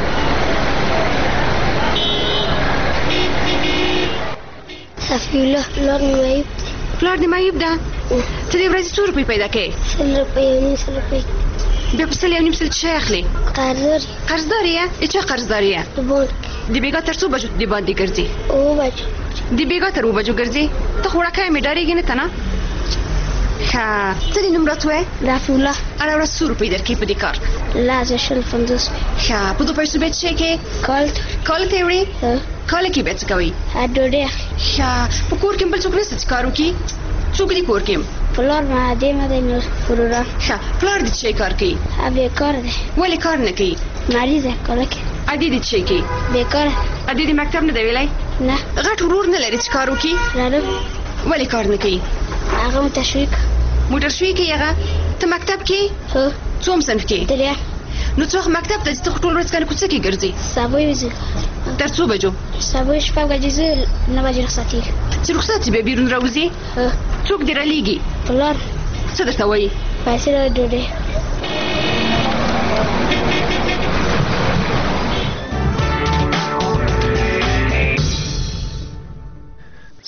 Speaker 16: صفی الله پلار د مایوب ده. ته د ورځې څو روپۍ پیدا کوې؟ 100 روپۍ او 100 روپۍ.
Speaker 15: بیا په 100 او 100 څه اخلي؟ قرضدار یې؟ چا قرضدار یې؟
Speaker 16: د بانک.
Speaker 15: د بیګا تر څو بجو د باندې ګرځي؟
Speaker 16: 9 بجو.
Speaker 15: د بیګا تر 9 بجو ګرځي؟ ته خو وړکه مې ډارېږي نه ته نه؟ ښه، څه دې نوم راته وایې؟
Speaker 16: رفیع الله.
Speaker 15: هره ورځ څو روپۍ درکوي په دې کار؟
Speaker 16: لس 50.
Speaker 15: ښه، په دو پیسو بیا څه شی کوې؟ کال ته یې وړې؟ کاله کې بیا څه کوئ؟
Speaker 16: ډوډۍ اخلي.
Speaker 15: ښه، په کور کې بل څوک نشته چې کار وکړي؟ څوک دي کور کې؟
Speaker 16: پلار معدې نه دی نو وروران.
Speaker 15: ښه، پلار دې څه شی کار کوي؟
Speaker 16: بېکار دی.
Speaker 15: ولې کار نه کوي؟
Speaker 16: مریض دی، کار نه کوي.
Speaker 15: ادې دې څه شی کوي؟
Speaker 16: بېکاره.
Speaker 15: ادې دې مکتب نه دی ویلی؟
Speaker 16: نه.
Speaker 15: غټ ورور نه لري چې کار وکړي؟
Speaker 16: لرم.
Speaker 15: ولې کار نه کوي؟
Speaker 16: هغه موټرشوي کوي.
Speaker 15: موټرشوي کوي هغه؟ ته مکتب کې؟
Speaker 16: هو.
Speaker 15: څوم صنف کې؟
Speaker 16: دریم.
Speaker 15: نو څو مکتب ته ته ټول ورځ کنه کوڅه کې ګرځي؟
Speaker 16: سبا وځي.
Speaker 15: تر څو بجو؟
Speaker 16: سبا شپږ بجې زه 9 بجې رخصتي.
Speaker 15: چې رخصتي به بیرون راوځي؟ څوک دې رالیږي؟
Speaker 16: پلار.
Speaker 15: څه درته وایي؟
Speaker 16: پیسې د ډوډۍ.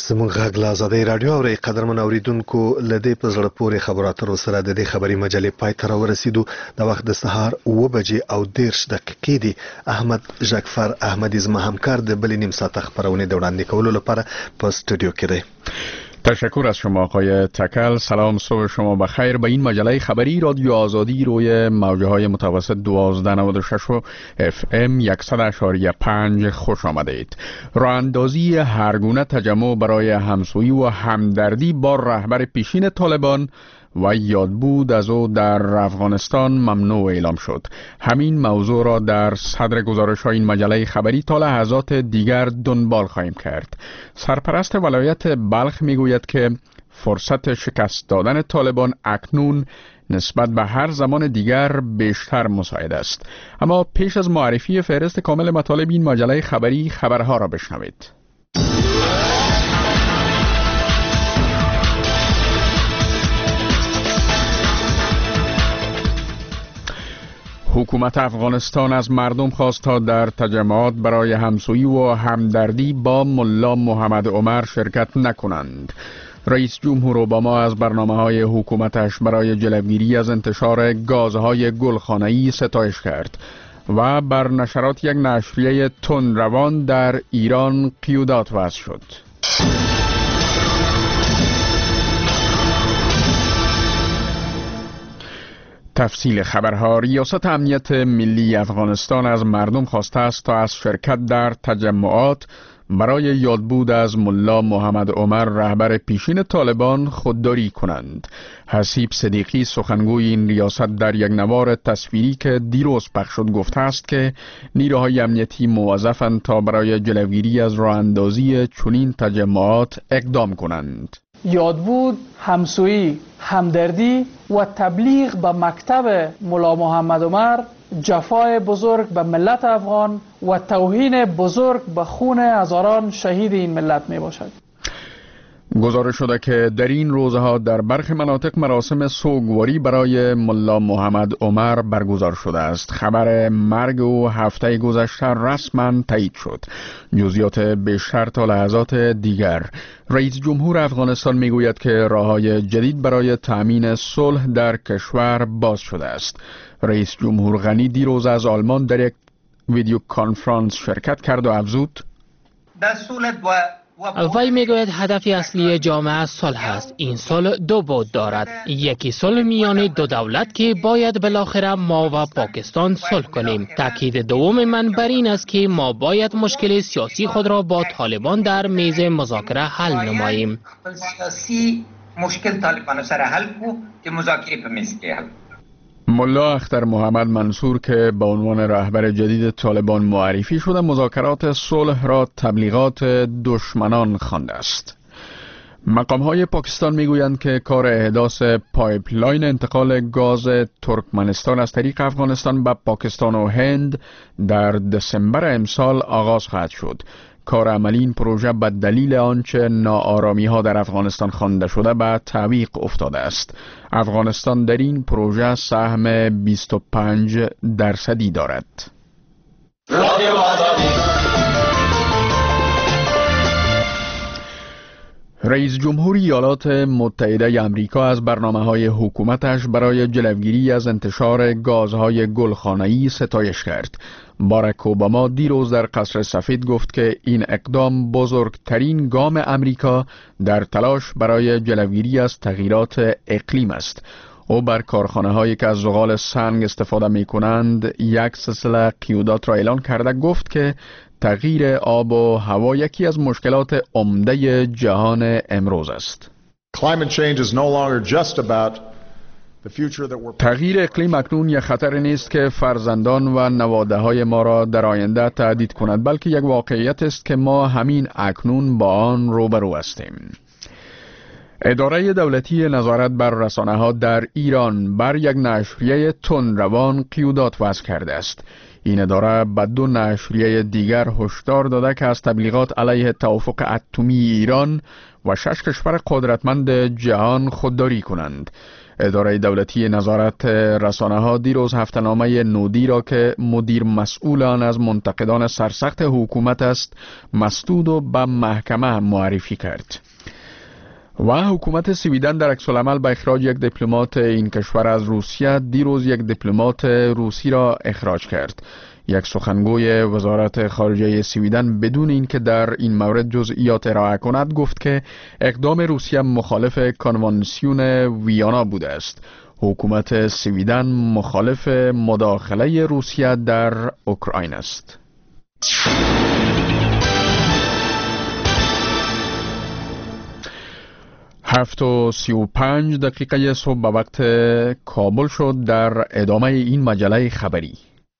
Speaker 1: زموږ غږ له آزادۍ رادیو او قدرمن اوریدونکو لدې په زړه پورې خبرو اترو سره د دې خبري مجلې پای ته ورسیدو. د وخت د سهار 9:10 دي. احمد جعفر احمدی زما همکار د بل نیم ساعت خبرونه د وړاندې کولو لپاره په استودیو کې دی.
Speaker 17: تشکر از شما آقای تکل. سلام، صبح شما بخیر. به این مجله خبری رادیو آزادی روی موجه‌های متوسط 1296 FM 100.5 خوش آمدید. راه اندازی هرگونه تجمع برای همسویی و همدردی با رهبر پیشین طالبان و یادبود از او در افغانستان ممنوع اعلام شد. همین موضوع را در صدر گزارش‌های این مجله خبری تا لحظات دیگر دنبال خواهیم کرد. سرپرست ولایت بلخ میگوید که فرصت شکست دادن طالبان اکنون نسبت به هر زمان دیگر بیشتر مساعد است. اما پیش از معرفی فهرست کامل مطالب این مجله خبری، خبرها را بشنوید. حکومت افغانستان از مردم خواست تا در تجمعات برای همسویی و همدردی با ملا محمد عمر شرکت نکنند. رئیس جمهور اوباما از برنامه‌های حکومتش برای جلوگیری از انتشار گازهای گلخانه‌ای ستایش کرد و بر نشرات یک نشریه تندروان در ایران قیودات وضع شد. تفصیل خبرها. ریاست امنیت ملی افغانستان از مردم خواسته است تا از شرکت در تجمعات برای یادبود از ملا محمد عمر رهبر پیشین طالبان خودداری کنند. حسیب صدیقی سخنگوی این ریاست در یک نوار تصویری که دیروز پخش شد گفته است که نیروهای امنیتی موظفند تا برای جلوگیری از راه اندازی چنین تجمعات اقدام کنند.
Speaker 5: یادبود، همسویی، همدردی و تبلیغ به مکتب ملا محمد عمر جفای بزرگ به ملت افغان و توهین بزرگ به خون هزاران شهید این ملت می باشد.
Speaker 17: گزارش شده که در این روزها در برخی مناطق مراسم سوگواری برای ملا محمد عمر برگزار شده است. خبر مرگ او هفته گذشته رسما تایید شد. جزئیات بیشتر تا لحظات دیگر. رئیس جمهور افغانستان میگوید که راههای جدید برای تأمین صلح در کشور باز شده است. رئیس جمهور غنی دیروز از آلمان در یک ویدیو کانفرانس شرکت کرد و افزود:
Speaker 18: وی میگوید هدف اصلی جامعه صلح است. این صلح دو بعد دارد. یکی صلح میان دو دولت که باید بالاخره ما و پاکستان صلح کنیم. تاکید دوم من بر این است که ما باید مشکل سیاسی خود را با طالبان در میز مذاکره حل نماییم.
Speaker 2: سیاسی مشکل طالبان سره حل کو که مذاکره په میز کې حل.
Speaker 17: ملا اختر محمد منصور که به عنوان رهبر جدید طالبان معرفی شده مذاکرات صلح را تبلیغات دشمنان خوانده است. مقام‌های پاکستان میگویند که کار احداث پایپلاین انتقال گاز ترکمنستان از طریق افغانستان به پاکستان و هند در دسامبر امسال آغاز خواهد شد. کار عملی این پروژه به دلیل آنچه ناآرامی‌ها در افغانستان خوانده شده به تعویق افتاده است. افغانستان در این پروژه سهم 25% دارد. رئیس جمهور ایالات متحده آمریکا از برنامه‌های حکومتش برای جلوگیری از انتشار گازهای گلخانه‌ای ستایش کرد. باراک اوباما دیروز در قصر سفید گفت که این اقدام بزرگترین گام امریکا در تلاش برای جلوگیری از تغییرات اقلیم است. او بر کارخانه‌هایی که از زغال سنگ استفاده می‌کنند یک سلسله قیودات را اعلان کرده گفت که تغییر آب و هوا یکی از مشکلات عمده جهان امروز است. تغییر اقلیم اکنون یک خطر نیست که فرزندان و نواده‌های ما را در آینده تهدید کند، بلکه یک واقعیت است که ما همین اکنون با آن روبرو هستیم. اداره دولتی نظارت بر رسانه‌ها در ایران بر یک نشریه تندروان قیودات وضع کرده است. این اداره به دو نشریه دیگر هشدار داده که از تبلیغات علیه توافق اتمی ایران و 6 کشور قدرتمند جهان خودداری کنند. اداره دولتی نظارت رسانه‌ها دیروز هفته‌نامه نودی را که مدیر مسئول آن از منتقدان سرسخت حکومت است مسدود و به محکمه معرفی کرد. و حکومت سویدن در عکس‌العمل به اخراج یک دیپلمات این کشور از روسیه دیروز یک دیپلمات روسی را اخراج کرد. یک سخنگوی وزارت خارجه سویدن بدون اینکه در این مورد جزئیات ارائه کند گفت که اقدام روسیه مخالف کنوانسیون ویانا بوده است. حکومت سویدن مخالف مداخله روسیه در اوکراین است. 7:35 صبح به وقت کابل شد. در ادامه این مجله خبری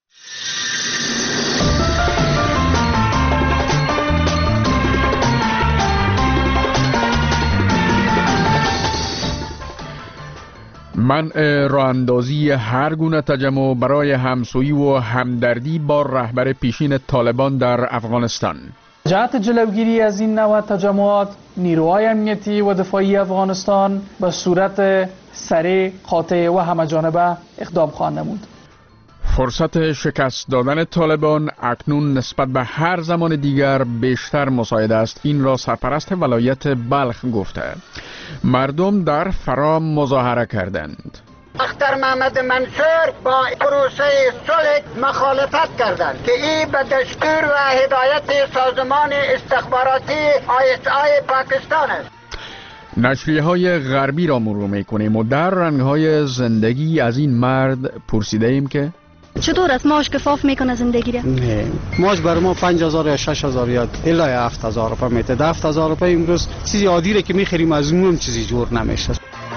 Speaker 17: منع راه اندازی هر گونه تجمع برای همسویی و همدردی با رهبر پیشین طالبان در افغانستان.
Speaker 5: جهت جلوگیری از این نوع تجمعات، نیروهای امنیتی و دفاعی افغانستان به صورت سریع، قاطع و همه‌جانبه اقدام خواهند نمود.
Speaker 17: فرصت شکست دادن طالبان اکنون نسبت به هر زمان دیگر بیشتر مساعد است. این را سرپرست ولایت بلخ گفته. مردم در فرا مظاهره کردند.
Speaker 19: اختر محمد منصور با پروسه صلح مخالفت کردند که این به دستور و هدایت سازمان استخباراتی ISI پاکستان است.
Speaker 17: نشریه های غربی را مرور میکنیم و در رنگ های زندگی از این مرد پرسیده ایم که
Speaker 20: چطور است ماش کفاف میکنه زندگی را؟
Speaker 21: نه ماش بر ما 5000 یا 6000 یا الا 7000 روپیه میده. 7000 روپیه امروز چیزی عادی را که میخریم از اونم چیزی جور نمیشه.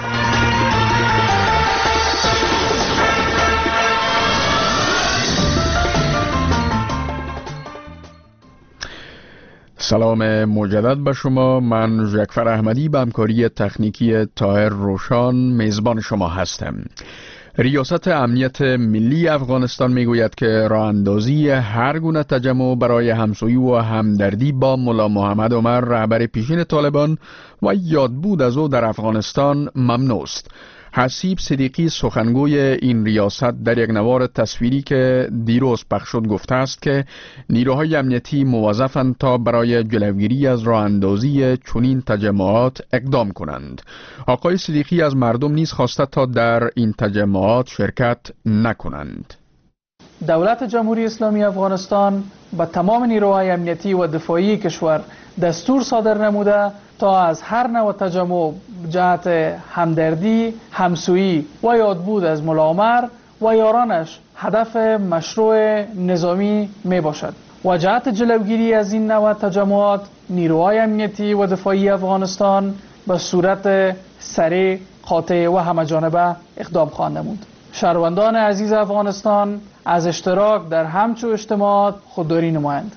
Speaker 17: سلام مجدد به شما. من ژکفر احمدی به همکاری تکنیکی طاهر روشان میزبان شما هستم. ریاست امنیت ملی افغانستان میگوید که راه اندازی هر گونه تجمع برای همسویی و همدردی با ملا محمد عمر رهبر پیشین طالبان و یادبود از او در افغانستان ممنوع است. حسیب صدیقی سخنگوی این ریاست در یک نوار تصویری که دیروز پخش شد گفته است که نیروهای امنیتی موظفند تا برای جلوگیری از راه اندازی چنین تجمعات اقدام کنند. آقای صدیقی از مردم نیز خواسته تا در این تجمعات شرکت نکنند.
Speaker 5: دولت جمهوری اسلامی افغانستان به تمام نیروهای امنیتی و دفاعی کشور دستور صادر نموده تا از هر نوع تجمع جهت همدردی، همسویی و یادبود از ملا عمر و یارانش هدف مشروع نظامی می باشد و جهت جلوگیری از این نوع تجمعات نیروهای امنیتی و دفاعی افغانستان به صورت سریع، قاطع و همه‌جانبه اقدام خواهند نمود. شهروندان عزیز افغانستان از اشتراک در همچو اجتماعات خودداری نمایند.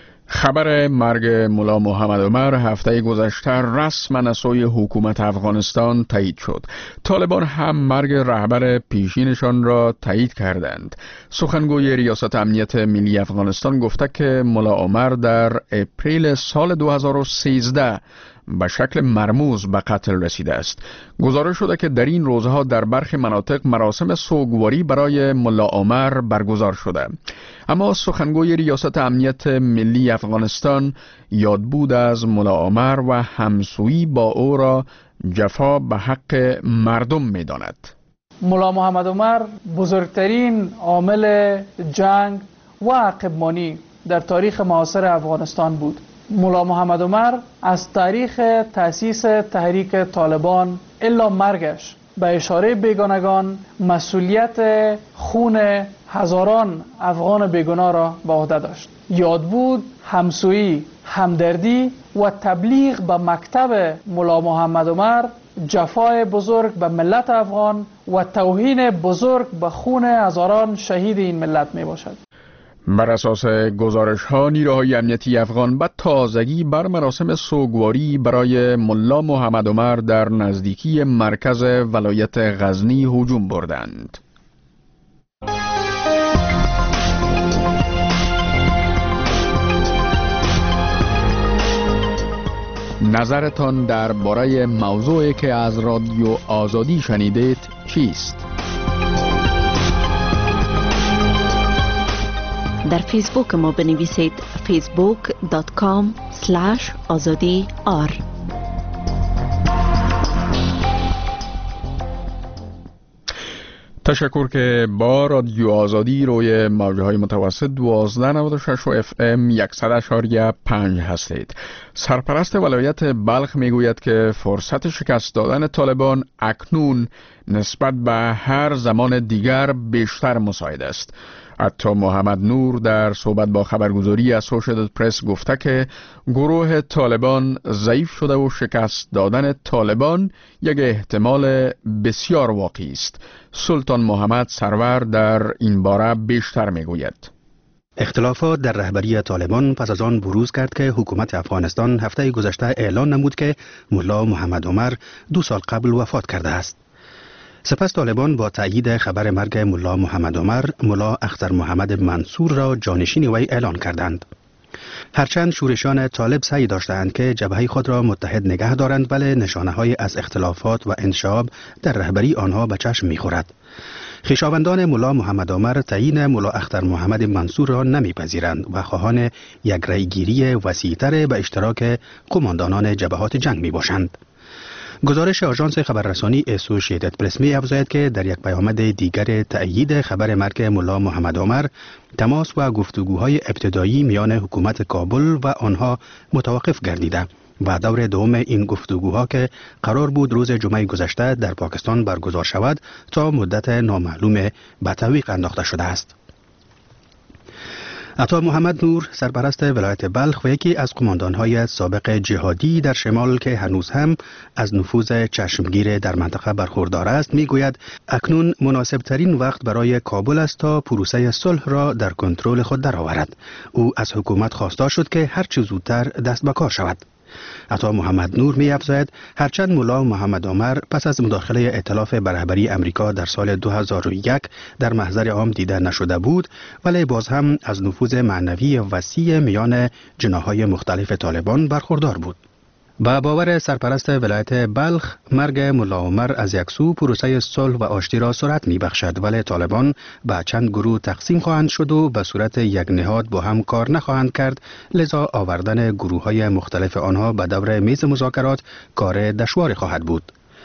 Speaker 17: خبر مرگ ملا محمد عمر هفته گذشته رسما از سوی حکومت افغانستان تایید شد. طالبان هم مرگ رهبر پیشینشان را تایید کردند. سخنگوی ریاست امنیت ملی افغانستان گفته که ملا عمر در اپریل سال 2013 به شکل مرموز به قتل رسیده است. گزارش شده که در این روزها در برخی مناطق مراسم سوگواری برای ملا عمر برگزار شده. اما سخنگوی ریاست امنیت ملی افغانستان یادبود از ملا عمر و همسویی با او را جفا به حق مردم می‌داند.
Speaker 5: ملا محمد عمر بزرگترین عامل جنگ و عقب‌مانی در تاریخ معاصر افغانستان بود. ملا محمد عمر از تاریخ تأسیس تحریک طالبان الا مرگش به اشاره بیگانگان مسئولیت خون هزاران افغان بیگناه را به عهده داشت. یادبود، همسویی، همدردی و تبلیغ به مکتب ملا محمد عمر جفای بزرگ به ملت افغان و توهین بزرگ به خون هزاران شهید این ملت می باشد.
Speaker 17: بر اساس گزارش‌ها نیروهای امنیتی افغان به تازگی بر مراسم سوگواری برای ملا محمد عمر در نزدیکی مرکز ولایت غزنی هجوم بردند. نظرتان درباره موضوعی که از رادیو آزادی شنیدید چیست؟
Speaker 3: در فیسبوک ما بنویسید facebook.com/azadi.r.
Speaker 17: تشکر که با رادیو آزادی روی موجهای متوسط 1296 و FM 100.5 هستید. سرپرست ولایت بلخ میگوید که فرصت شکست دادن طالبان اکنون نسبت به هر زمان دیگر بیشتر مساعد است. عطا محمد نور در صحبت با خبرگزاری اسوشییتد پرس گفته که گروه طالبان ضعیف شده و شکست دادن طالبان یک احتمال بسیار واقعی است. سلطان محمد سرور در این باره بیشتر میگوید.
Speaker 22: اختلافات در رهبری طالبان پس از آن بروز کرد که حکومت افغانستان هفته گذشته اعلان نمود که ملا محمد عمر 2 سال قبل وفات کرده است. سپس طالبان با تأیید خبر مرگ ملا محمد عمر، ملا اختر محمد منصور را جانشین وی اعلان کردند. هرچند شورشان طالب سعی داشتند که جبهه خود را متحد نگه دارند، ولی نشانه‌های از اختلافات و انشعاب در رهبری آنها به چشم می‌خورد. خویشاوندان ملا محمد عمر تعیین ملا اختر محمد منصور را نمی‌پذیرند و خواهان یک رأی‌گیری وسیع‌تر به اشتراک قماندانان جبهات جنگ می‌باشند. گزارش آژانس خبررسانی اسوشییتد پرس می افزاید که در یک پیامد دیگر تأیید خبر مرگ ملا محمد عمر، تماس و گفتگوهای ابتدایی میان حکومت کابل و آنها متوقف گردیده و دور دوم این گفتگوها که قرار بود روز جمعه گذشته در پاکستان برگزار شود تا مدت نامعلوم به تعویق انداخته شده است. عطا محمد نور سرپرست ولایت بلخ و یکی از قماندانهای سابق جهادی در شمال که هنوز هم از نفوذ چشمگیر در منطقه برخوردار است میگوید اکنون مناسب ترین وقت برای کابل است تا پروسه صلح را در کنترل خود درآورد. او از حکومت خواستار شد که هر چه زودتر دست به کار شود. عطا محمد نور می افزاید هرچند ملا محمد عمر پس از مداخله ائتلاف به رهبری امریکا در سال 2001 در محضر عام دیده نشده بود، ولی باز هم از نفوذ معنوی وسیع میان جناح‌های مختلف طالبان برخوردار بود. با باور سرپرست ولایت بلخ، مرگ ملا عمر از یک سو پروسه صلح و آشتی را سرعت می‌بخشد، ولی طالبان به چند گروه تقسیم خواهند شد و به صورت یک نهاد با هم کار نخواهند کرد، لذا آوردن گروه‌های مختلف آنها به دور میز مذاکرات کار دشواری خواهد بود.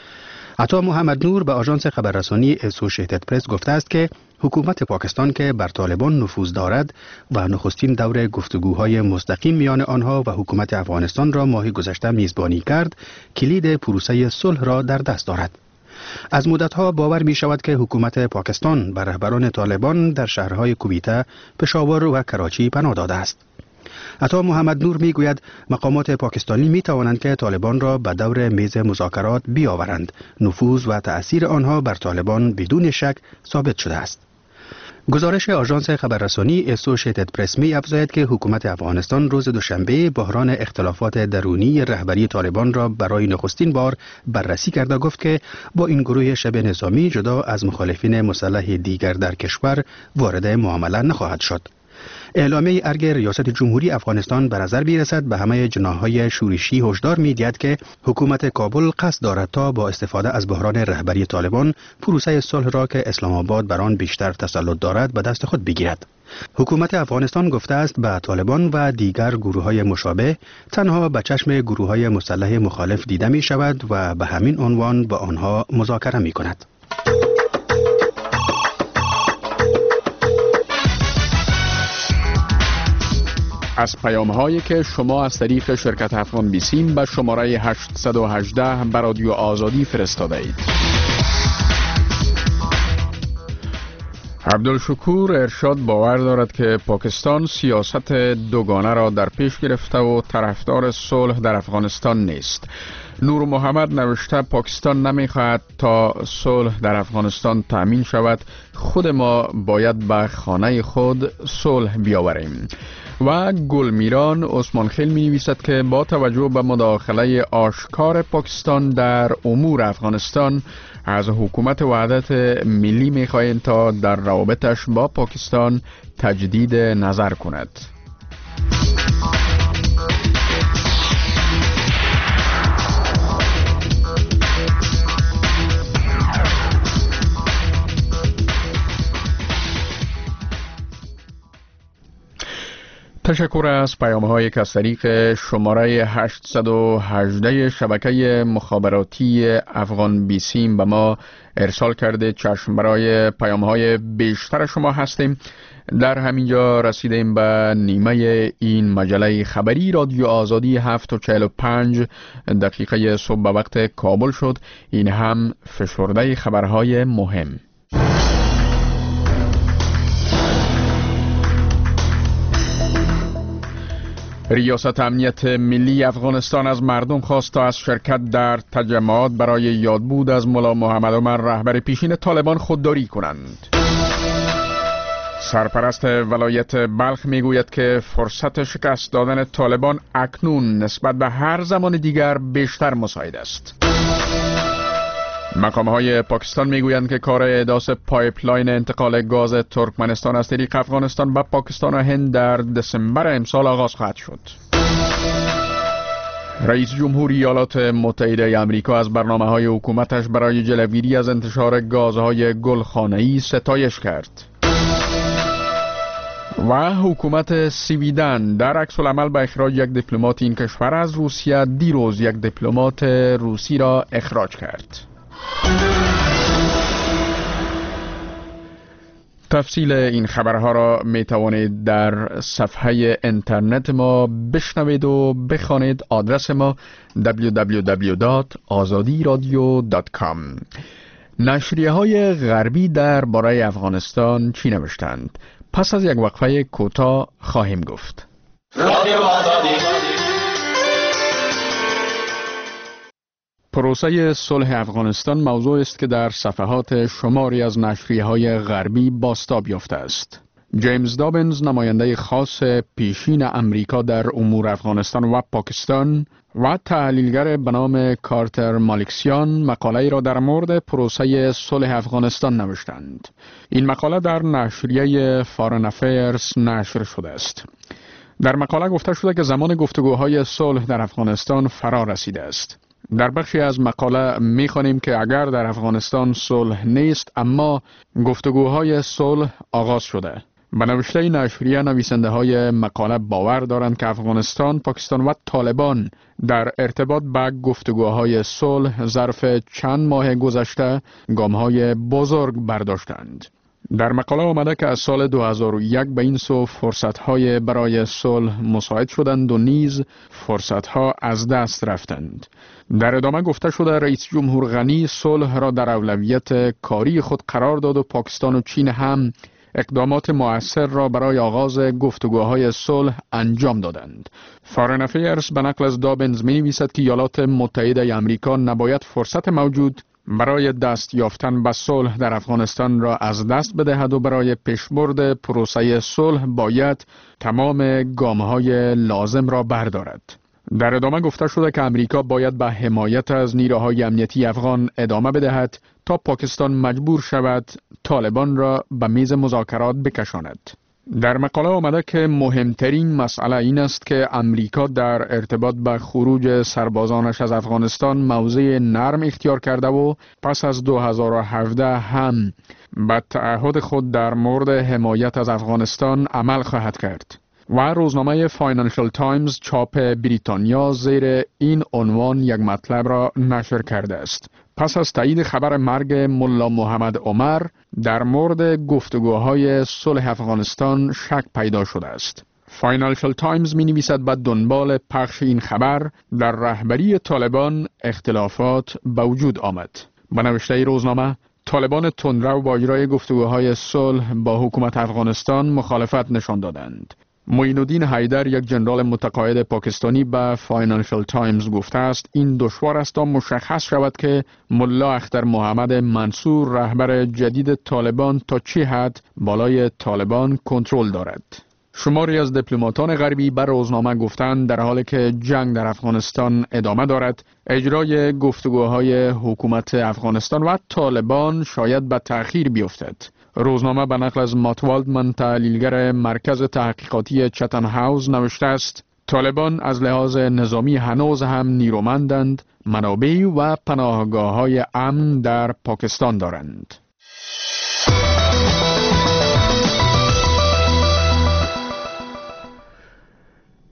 Speaker 22: عطا محمد نور به آژانس خبررسانی اسوشییتد پرس گفته است که حکومت پاکستان که بر طالبان نفوذ دارد و نخستین دور گفتگوهای مستقیم میان آنها و حکومت افغانستان را ماه گذشته میزبانی کرد، کلید پروسه صلح را در دست دارد. از مدتها باور می شود که حکومت پاکستان بر رهبران طالبان در شهرهای کویته، پشاور و کراچی پناه داده است. عطا محمد نور می گوید مقامات پاکستانی می توانند که طالبان را به دور میز مذاکرات بیاورند. نفوذ و تأثیر آنها بر طالبان بدون شک ثابت شده است. گزارش آژانس خبررسانی اسوشییتد پرس می افزاید که حکومت افغانستان روز دوشنبه بحران اختلافات درونی رهبری طالبان را برای نخستین بار بررسی کرده گفت که با این گروه شبه نظامی جدا از مخالفین مسلح دیگر در کشور وارد معامله نخواهد شد. اعلامیه ارگ ریاست جمهوری افغانستان به نظر می‌رسد به همه جناح‌های شورشی هشدار می‌دهد که حکومت کابل قصد دارد تا با استفاده از بحران رهبری طالبان پروسه صلح را که اسلام آباد بر آن بیشتر تسلط دارد به دست خود بگیرد. حکومت افغانستان گفته است به طالبان و دیگر گروه‌های مشابه تنها به چشم گروه‌های مسلح مخالف دیده می‌شود و به همین عنوان با آنها مذاکره می‌کند.
Speaker 17: از پیام‌هایی که شما از طریق شرکت افغان بیسیم به شماره 818 به رادیو آزادی فرستاده اید. عبدالشکور ارشاد باور دارد که پاکستان سیاست دوگانه را در پیش گرفته و طرفدار صلح در افغانستان نیست. نور محمد نوشته پاکستان نمیخواهد تا صلح در افغانستان تأمین شود، خود ما باید به خانه خود صلح بیاوریم. و گلمیران عثمان خیل می نویسد که با توجه به مداخله آشکار پاکستان در امور افغانستان از حکومت وحدت ملی می خواهیم تا در روابطش با پاکستان تجدید نظر کند. تشکر از پیام‌هایی که از طریق شماره 818 شبکه مخابراتی افغان بیسیم به ما ارسال کرده. چشم برای پیام‌های بیشتر شما هستیم. در همینجا رسیدیم به نیمه این مجله خبری رادیو آزادی 7:45 دقیقه صبح به وقت کابل شد. این هم فشرده خبرهای مهم. ریاست امنیت ملی افغانستان از مردم خواست تا از شرکت در تجمعات برای یادبود از ملا محمد عمر رهبر پیشین طالبان خودداری کنند. سرپرست ولایت بلخ میگوید که فرصت شکست دادن طالبان اکنون نسبت به هر زمان دیگر بیشتر مساعد است. مقام‌های پاکستان میگویند که کار احداث پایپلاین انتقال گاز ترکمنستان از طریق افغانستان به پاکستان و هند در دسامبر امسال آغاز خواهد شد. رئیس جمهور ایالات متحده آمریکا از برنامه‌های حکومتش برای جلوگیری از انتشار گازهای گلخانه‌ای ستایش کرد. و حکومت سویدن در عکس العمل به اخراج یک دیپلمات این کشور از روسیه دیروز یک دیپلمات روسی را اخراج کرد. تفصیل این خبرها را می توانید در صفحه اینترنت ما بشنوید و بخوانید. آدرس ما www.azadiradio.com. نشریه های غربی درباره افغانستان چی نوشتند؟ پس از یک وقفه کوتاه خواهیم گفت. پروسه صلح افغانستان موضوع است که در صفحات شماری از نشریه‌های غربی بازتاب یافته است. جیمز دابنز، نماینده خاص پیشین امریکا در امور افغانستان و پاکستان و تحلیلگر به نام کارتر مالکسیان، مقاله‌ای را در مورد پروسه صلح افغانستان نوشتند. این مقاله در نشریه فارن افیرز نشر شده است. در مقاله گفته شده که زمان گفتگوهای صلح در افغانستان فرا رسیده است. در بخشی از مقاله می‌خوانیم که اگر در افغانستان صلح نیست اما گفتگوهای صلح آغاز شده. به نوشته نشریه، نویسنده‌های مقاله باور دارند که افغانستان، پاکستان و طالبان در ارتباط به گفتگوهای صلح ظرف چند ماه گذشته گام‌های بزرگ برداشتند. در مقاله آمده که از سال 2001 به این سو فرصت‌های برای صلح مساعد شدند و نیز فرصت‌ها از دست رفتند. در ادامه گفته شده رئیس جمهور غنی صلح را در اولویت کاری خود قرار داد و پاکستان و چین هم اقدامات مؤثر را برای آغاز گفتگوهای صلح انجام دادند. فارن افیرز به نقل از دابنز می‌نویسد که ایالات متحده آمریکا نباید فرصت موجود برای دست یافتن به صلح در افغانستان را از دست بدهد و برای پیشبرد پروسه صلح باید تمام گام‌های لازم را بردارد. در ادامه گفته شده که امریکا باید به حمایت از نیروهای امنیتی افغان ادامه بدهد تا پاکستان مجبور شود طالبان را به میز مذاکرات بکشاند. در مقاله آمده که مهمترین مسئله این است که امریکا در ارتباط به خروج سربازانش از افغانستان موضع نرم اختیار کرده و پس از 2017 هم به تعهد خود در مورد حمایت از افغانستان عمل خواهد کرد. و روزنامه فاینانشل تایمز چاپ بریتانیا زیر این عنوان یک مطلب را نشر کرده است. پس از تایید خبر مرگ ملا محمد عمر در مورد گفتگوهای صلح افغانستان شک پیدا شده است. فاینانشل تایمز می نویسد به دنبال پخش این خبر در رهبری طالبان اختلافات به وجود آمد. به نوشته روزنامه، طالبان تندرو با اجرای گفتگوهای صلح با حکومت افغانستان مخالفت نشان دادند. معین الدین حیدر، یک جنرال متقاعد پاکستانی، به فاینانشل تایمز گفته است این دشوار است تا مشخص شود که ملا اختر محمد منصور، رهبر جدید طالبان، تا چه حد بالای طالبان کنترل دارد. شماری از دیپلماتان غربی بر روزنامه گفتند در حالی که جنگ در افغانستان ادامه دارد، اجرای گفتگوهای حکومت افغانستان و طالبان شاید به تأخیر بیفتد. روزنامه به نقل از مات والدمن، تحلیلگر مرکز تحقیقاتی چتن هاوس، نوشته است طالبان از لحاظ نظامی هنوز هم نیرومندند، منابع و پناهگاه‌های امن در پاکستان دارند.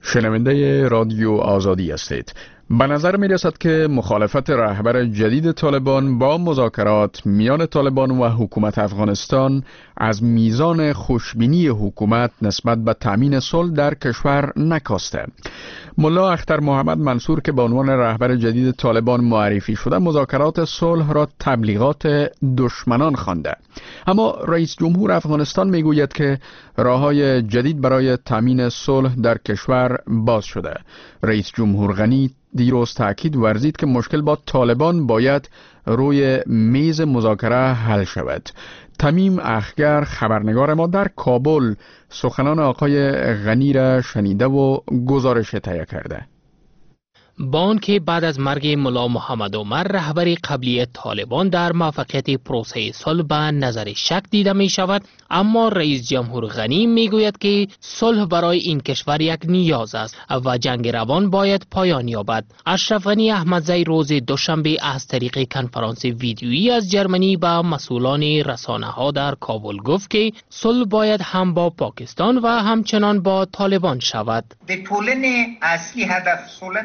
Speaker 17: شنونده رادیو آزادی هستید. به نظر می رسد که مخالفت رهبر جدید طالبان با مذاکرات میان طالبان و حکومت افغانستان از میزان خوشبینی حکومت نسبت به تامین صلح در کشور نکاسته. ملا اختر محمد منصور که به عنوان رهبر جدید طالبان معرفی شده مذاکرات صلح را تبلیغات دشمنان خوانده. اما رئیس جمهور افغانستان می گوید که راه‌های جدید برای تامین صلح در کشور باز شده. رئیس جمهور غنی دیروز تاکید ورزید که مشکل با طالبان باید روی میز مذاکره حل شود. تمیم اخگر خبرنگار ما در کابل سخنان آقای غنی را شنیده و گزارش تهیه کرده.
Speaker 18: بان که بعد از مرگ ملا محمد عمر رهبر قبلی طالبان در موفقیت پروسه صلح به نظر شک دیده می شود، اما رئیس جمهور غنی می گوید که صلح برای این کشور یک نیاز است و جنگ روان باید پایان یابد. اشرف غنی احمدزی روز دوشنبه از طریق کنفرانس ویدیویی از جرمنی به مسئولان رسانه ها در کابل گفت که صلح باید هم با پاکستان و همچنان با طالبان شود.
Speaker 2: اصلی هدف صلح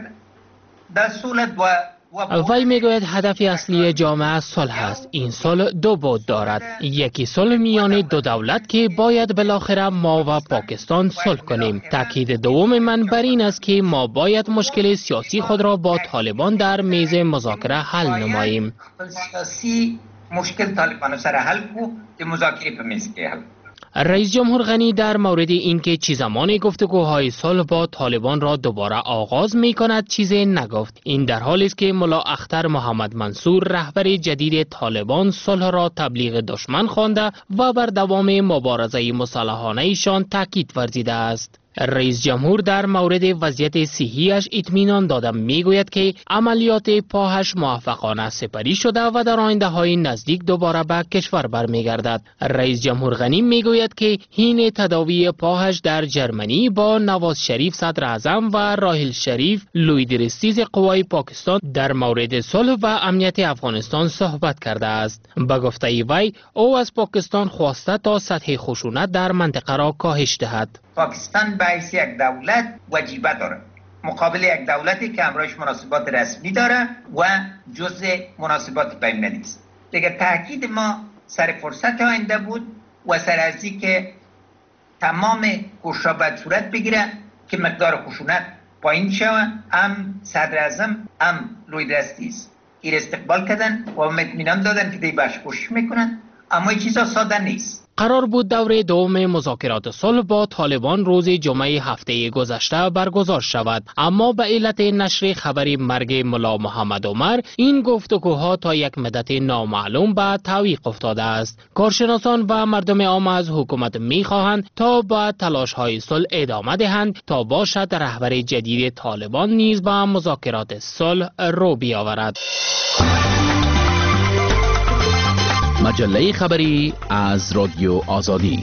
Speaker 18: وی میگوید هدف اصلی جامعه صلح است. این صلح دو بعد دارد. یکی صلح میان دو دولت که باید بالاخره ما و پاکستان صلح کنیم. تاکید دوم من بر این است که ما باید مشکل سیاسی خود را با طالبان در میز مذاکره حل نماییم.
Speaker 2: سیاسی مشکل طالبان سره حل کو که مذاکره په میز کې حل.
Speaker 18: رئیس جمهور غنی در مورد اینکه چه زمان گفتگوهای صلح با طالبان را دوباره آغاز می کند چیزی نگفت. این در حالی است که ملا اختر محمد منصور رهبر جدید طالبان صلح را تبلیغ دشمن خوانده و بر دوام مبارزه مسلحانه ایشان تاکید ورزیده است. رئیس جمهور در مورد وضعیت صحیش اطمینان داده میگوید که عملیات پاهش موفقانه سپری شده و در آینده های نزدیک دوباره به کشور برمیگردد. رئیس جمهور غنی میگوید که حین تداوی پاهش در جرمنی با نواز شریف صدر اعظم و راحل شریف لوی درستیز قوای پاکستان در مورد صلح و امنیت افغانستان صحبت کرده است. به گفته وی او از پاکستان خواسته تا سطح خشونت در منطقه را کاهش دهد.
Speaker 2: پاکستان به حیث یک دولت وجیبه داره مقابل یک دولتی که همراهش مناسبات رسمی داره و جزء مناسبات بین‌المللی است. دیگه تاکید ما سر فرصت آینده بود و سر از که تمام کوشش‌ها باید صورت بگیره که مقدار خشونت پایین شود. هم صدر اعظم هم لوی درستیز این استقبال کردن و اطمینان دادن که دی باش کوشش میکنن، اما این چیزا ساده نیست.
Speaker 18: قرار بود دوره دوم مذاکرات صلح با طالبان روز جمعه هفته گذشته برگزار شود، اما به علت نشر خبر مرگ ملا محمد عمر این گفتگوها تا یک مدت نامعلوم به تعویق افتاده است. کارشناسان و مردم عام از حکومت می‌خواهند تا با تلاش‌های صلح ادامه دهند تا باشد رهبر جدید طالبان نیز به مذاکرات صلح رو بیاورد.
Speaker 6: مجله خبری از رادیو آزادی.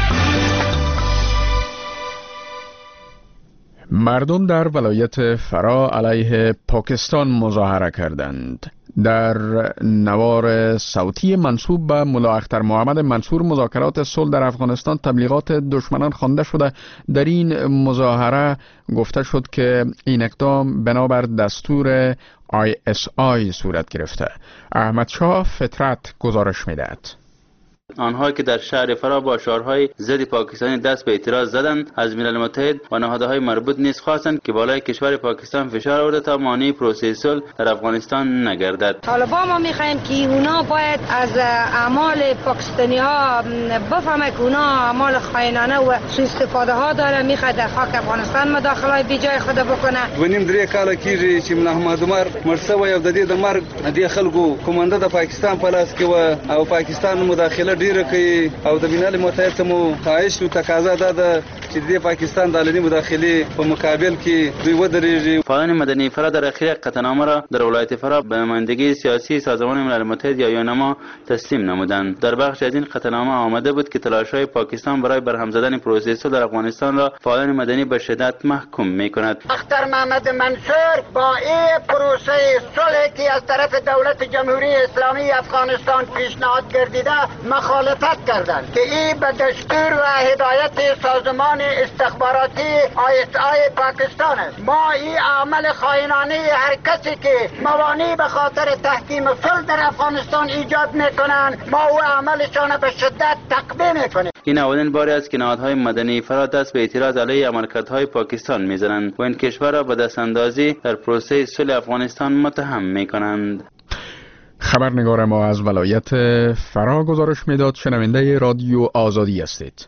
Speaker 17: مردم در ولایت فرا علیه پاکستان مظاهره کردند. در نوار صوتی منسوب به ملا اختر محمد منصور مذاکرات صلح در افغانستان تبلیغات دشمنان خوانده شده. در این مظاهره گفته شد که این اقدام بنابر دستور ISI صورت گرفته. احمد شاه فطرت گزارش می‌دهد.
Speaker 8: آنها که در شهر فرا با شعارهای ضد پاکستانی دست به اعتراض زدند از ملل متحد و نهادهای مربوط نیز خواستند که بالای کشور پاکستان فشار آورده تا مانع پروسه صلح در افغانستان نگردد.
Speaker 10: طالبان ما می‌خوایم که اونا باید از اعمال پاکستانی ها بفهمه که اونا اعمال خائنانه و سوء استفاده ها داره، می‌خواد در خاک افغانستان مداخله بی جای خود بکنه.
Speaker 9: ونیم درې کاله کېږي چې ملا محمد عمر مرسه و د دې د مرګ د خلکو کومنده د پاکستان په لاس کې و او پاکستان مداخله ډیره کوي او د بینالملل متحد ته مو خواهش او تقاضا ده چې د پاکستان د علني مداخله په مقابل کې دوی ودرېږي.
Speaker 8: فعالان مدنی فرا در اخیر قطعنامه را در ولایت فرا به نمایندگی سیاسی سازمان ملل متحد یا یونما تسلیم نمودند. در بخش از این قطعنامه آمده بود که تلاش‌های پاکستان برای برهم زدن پروسه صلح در افغانستان را فعالان مدنی به شدت محکوم می‌کند.
Speaker 19: اختر محمد منصور با این پروسه صلحی که از طرف دولت جمهوری اسلامی افغانستان پیشنهاد گردیده مخالفت کردند که این به دستور و هدایت سازمان استخباراتی ISI پاکستان است. ما این عمل خائنانه هر کسی که موانع به خاطر تحکیم صلح در افغانستان ایجاد میکنند ما او عملشان به شدت تقویه میکنیم.
Speaker 8: این اولین باری است که نهادهای مدنی فرا دست به اعتراض علیه عملکردهای پاکستان میزنند و این کشور را به دستاندازی در پروسه صلح افغانستان متهم میکنند.
Speaker 17: خبرنگار ما از ولایت فرا گزارش میداد. شنونده رادیو آزادی هستید.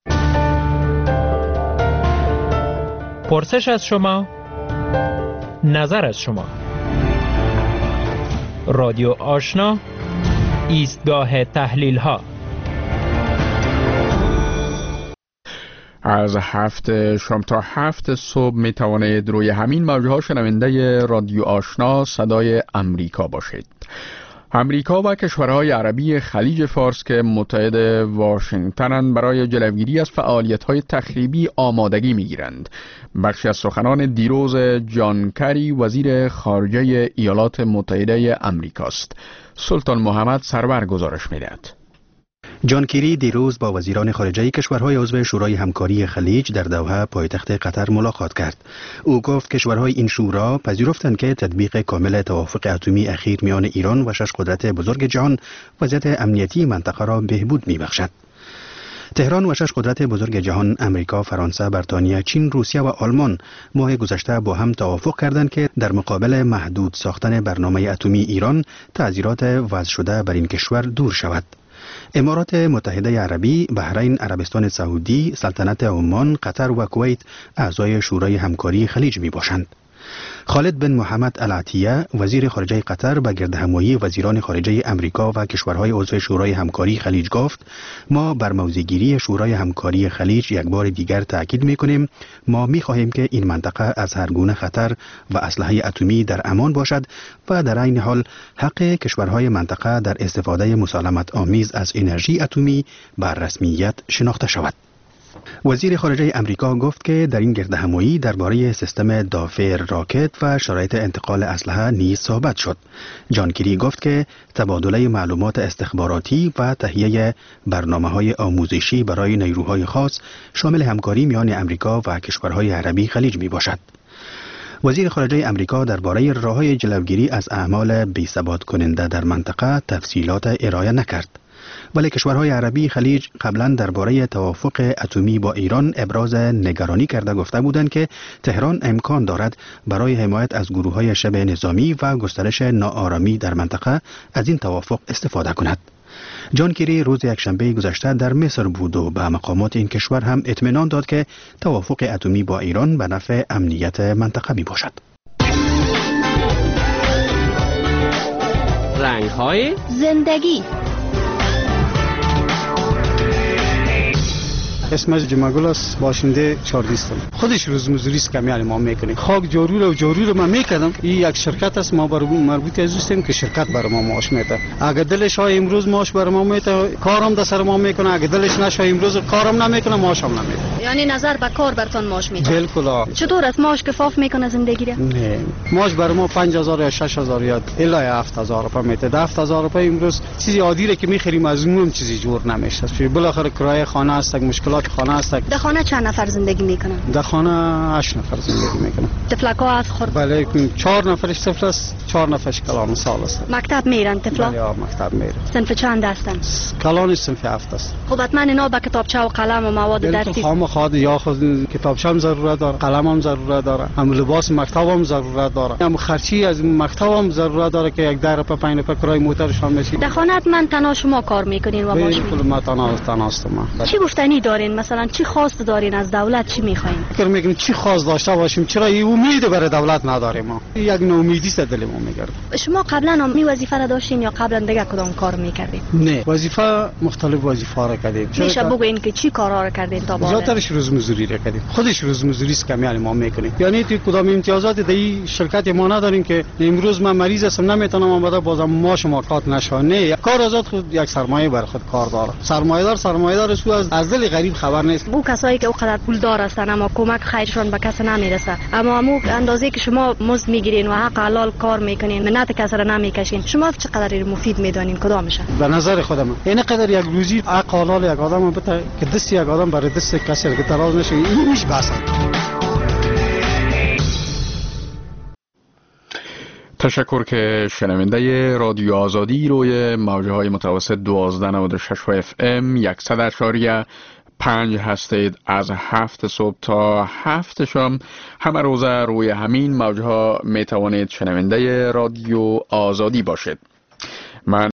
Speaker 4: پرسش از شما، نظر از شما. رادیو آشنا، ایستگاه تحلیل ها.
Speaker 17: از 7 شام تا 7 صبح می توانید روی همین موجه ها شنونده رادیو آشنا صدای امریکا باشید. امریکا و کشورهای عربی خلیج فارس که متحد واشنگتنند برای جلوگیری از فعالیت‌های تخریبی آمادگی می‌گیرند. بخشی از سخنان دیروز جان کری وزیر خارجه ایالات متحده امریکاست. سلطان محمد سرور گزارش می‌دهد.
Speaker 22: جان کری دیروز با وزیران خارجه کشورهای عضو شورای همکاری خلیج در دوحه پایتخت قطر ملاقات کرد. او گفت کشورهای این شورا پذیرفتند که تطبیق کامل توافق اتمی اخیر میان ایران و 6 قدرت بزرگ جهان وضعیت امنیتی منطقه را بهبود میبخشد. تهران و 6 قدرت بزرگ جهان امریکا، فرانسه، بریتانیا، چین، روسیه و آلمان ماه گذشته با هم توافق کردند که در مقابل محدود ساختن برنامه اتمی ایران تعزیرات وضع شده بر این کشور دور شود. امارات متحده عربی، بحرین، عربستان سعودی، سلطنت عمان، قطر و کویت اعضای شورای همکاری خلیج می باشند. خالد بن محمد العطیه وزیر خارجه قطر به گردهمایی وزیران خارجه امریکا و کشورهای عضو شورای همکاری خلیج گفت ما بر موضع‌گیری شورای همکاری خلیج یک بار دیگر تاکید می‌کنیم ما می‌خواهیم که این منطقه از هر گونه خطر و اسلحه اتمی در امان باشد و در عین حال حق کشورهای منطقه در استفاده مسالمت آمیز از انرژی اتمی بر رسمیت شناخته شود. وزیر خارجه امریکا گفت که در این گردهمایی درباره سیستم دافع راکت و شرایط انتقال اسلحه نیز صحبت شد. جان کری گفت که تبادل معلومات استخباراتی و تهیه برنامه‌های آموزشی برای نیروهای خاص شامل همکاری میان امریکا و کشورهای عربی خلیج می باشد. وزیر خارجه امریکا درباره راه‌های جلوگیری از اعمال بی‌ثبات کننده در منطقه تفصیلات ارائه نکرد. ولی کشورهای عربی خلیج قبلا درباره توافق اتمی با ایران ابراز نگرانی کرده گفته بودند که تهران امکان دارد برای حمایت از گروه‌های شبه نظامی و گسترش ناآرامی در منطقه از این توافق استفاده کند. جان کری روز یکشنبه گذشته در مصر بود و به مقامات این کشور هم اطمینان داد که توافق اتمی با ایران به نفع امنیت منطقه می باشد.
Speaker 3: رنگ‌های زندگی.
Speaker 21: اسمش جمعگل است، باشنده چاردیستم. خودش روزمزوری است که ما میکنیم. خاک جارو رو من میکردم. این یک شرکت است، ما برای مربوط هستیم که شرکت برای ما معاش میده. اگر دلش های امروز معاش برای ما میده، کارم در سر ما میکنه. اگر دلش نشه امروز کارم نمیکنه، معاشم نمیده.
Speaker 20: یعنی نظر به کار برتون معاش میده؟
Speaker 21: بالکل.
Speaker 20: چطور است معاش کفاف میکنه زندگی را؟
Speaker 21: نه. معاش برای ما 5000 یا 6000 یا الا 7000 روپیه میده. 7000 روپیه امروز چیزی عادی را که میخریم از اون چیزی جور نمیشه. بالاخره کرایه خانه است، مشکلات خانه است.
Speaker 20: در خانه چند نفر زندگی میکنن؟
Speaker 21: در خانه 8 نفر زندگی میکنن.
Speaker 20: طفلکا از خورد؟
Speaker 21: بله 4 نفرش طفل است، 4 نفرش کلان سال است.
Speaker 20: مکتب میرن طفلا؟
Speaker 21: بله مکتب میرن.
Speaker 20: صنف چند هستن؟
Speaker 21: کلانش صنف 7 است.
Speaker 20: خب حتما اینا با کتابچه و قلم و مواد درسی
Speaker 21: خام خود یا خود کتابچه هم ضرورت داره، قلم هم ضرورت داره، هم لباس مکتب هم ضرورت داره، هم خرچی از مکتب هم ضرورت داره که 1 روپیه 5 روپیه کرای موترشان میشه.
Speaker 20: در خانه من تنها شما کار میکنین و معاش
Speaker 21: میگیرین؟ ما تنها هستم.
Speaker 20: چی گفتنی دارین؟ مثلا چی خواست دارین از دولت؟ چی میخواین؟
Speaker 21: فکر میکنیم چی خواست داشته باشیم؟ چرا این امید برای دولت نداریم؟ ما یک ناامیدی است دل ما میگرد.
Speaker 20: شما قبلا هم این وظیفه را داشتین یا قبلا دیگه کدام کار میکردین؟
Speaker 21: نه، وظیفه مختلف وظیفه را کردیم.
Speaker 20: میشه بگوین که چی کارا را کردین تا بالا؟
Speaker 21: زیاترش روزمزوری را کردیم. خودش روزمزوری است که ما میکنیم. یعنی تو کدام امتیازات در شرکت ما نداریم که امروز من مریض هستم نمیتونم بعد بازم ما شما کات نشه. نه، کار آزاد خود یک سرمایه بر خود کار داره. سرمایه‌دار است از دل غریب خبر نیست.
Speaker 20: بو کسایی که اوقدر پول دار هستن اما کمک خیرشون به کس نمیرسه، اما همو اندازه که شما مزد میگیرین و حق حلال کار میکنین منت کس را نمیکشین، شما چقدر مفید میدونین کدامشه؟
Speaker 21: به نظر خودم این قدر یک روزی حق حلال یک آدم بده که دست یک آدم برای دست کسی که تراز نشه این میش بحث.
Speaker 17: تشکر که شنونده رادیو آزادی روی موجهای متوسط 1296 FM 100.5 هستید. از 7 صبح تا 7 شام همه روزه روی همین موجها می توانید شنونده رادیو آزادی باشید. من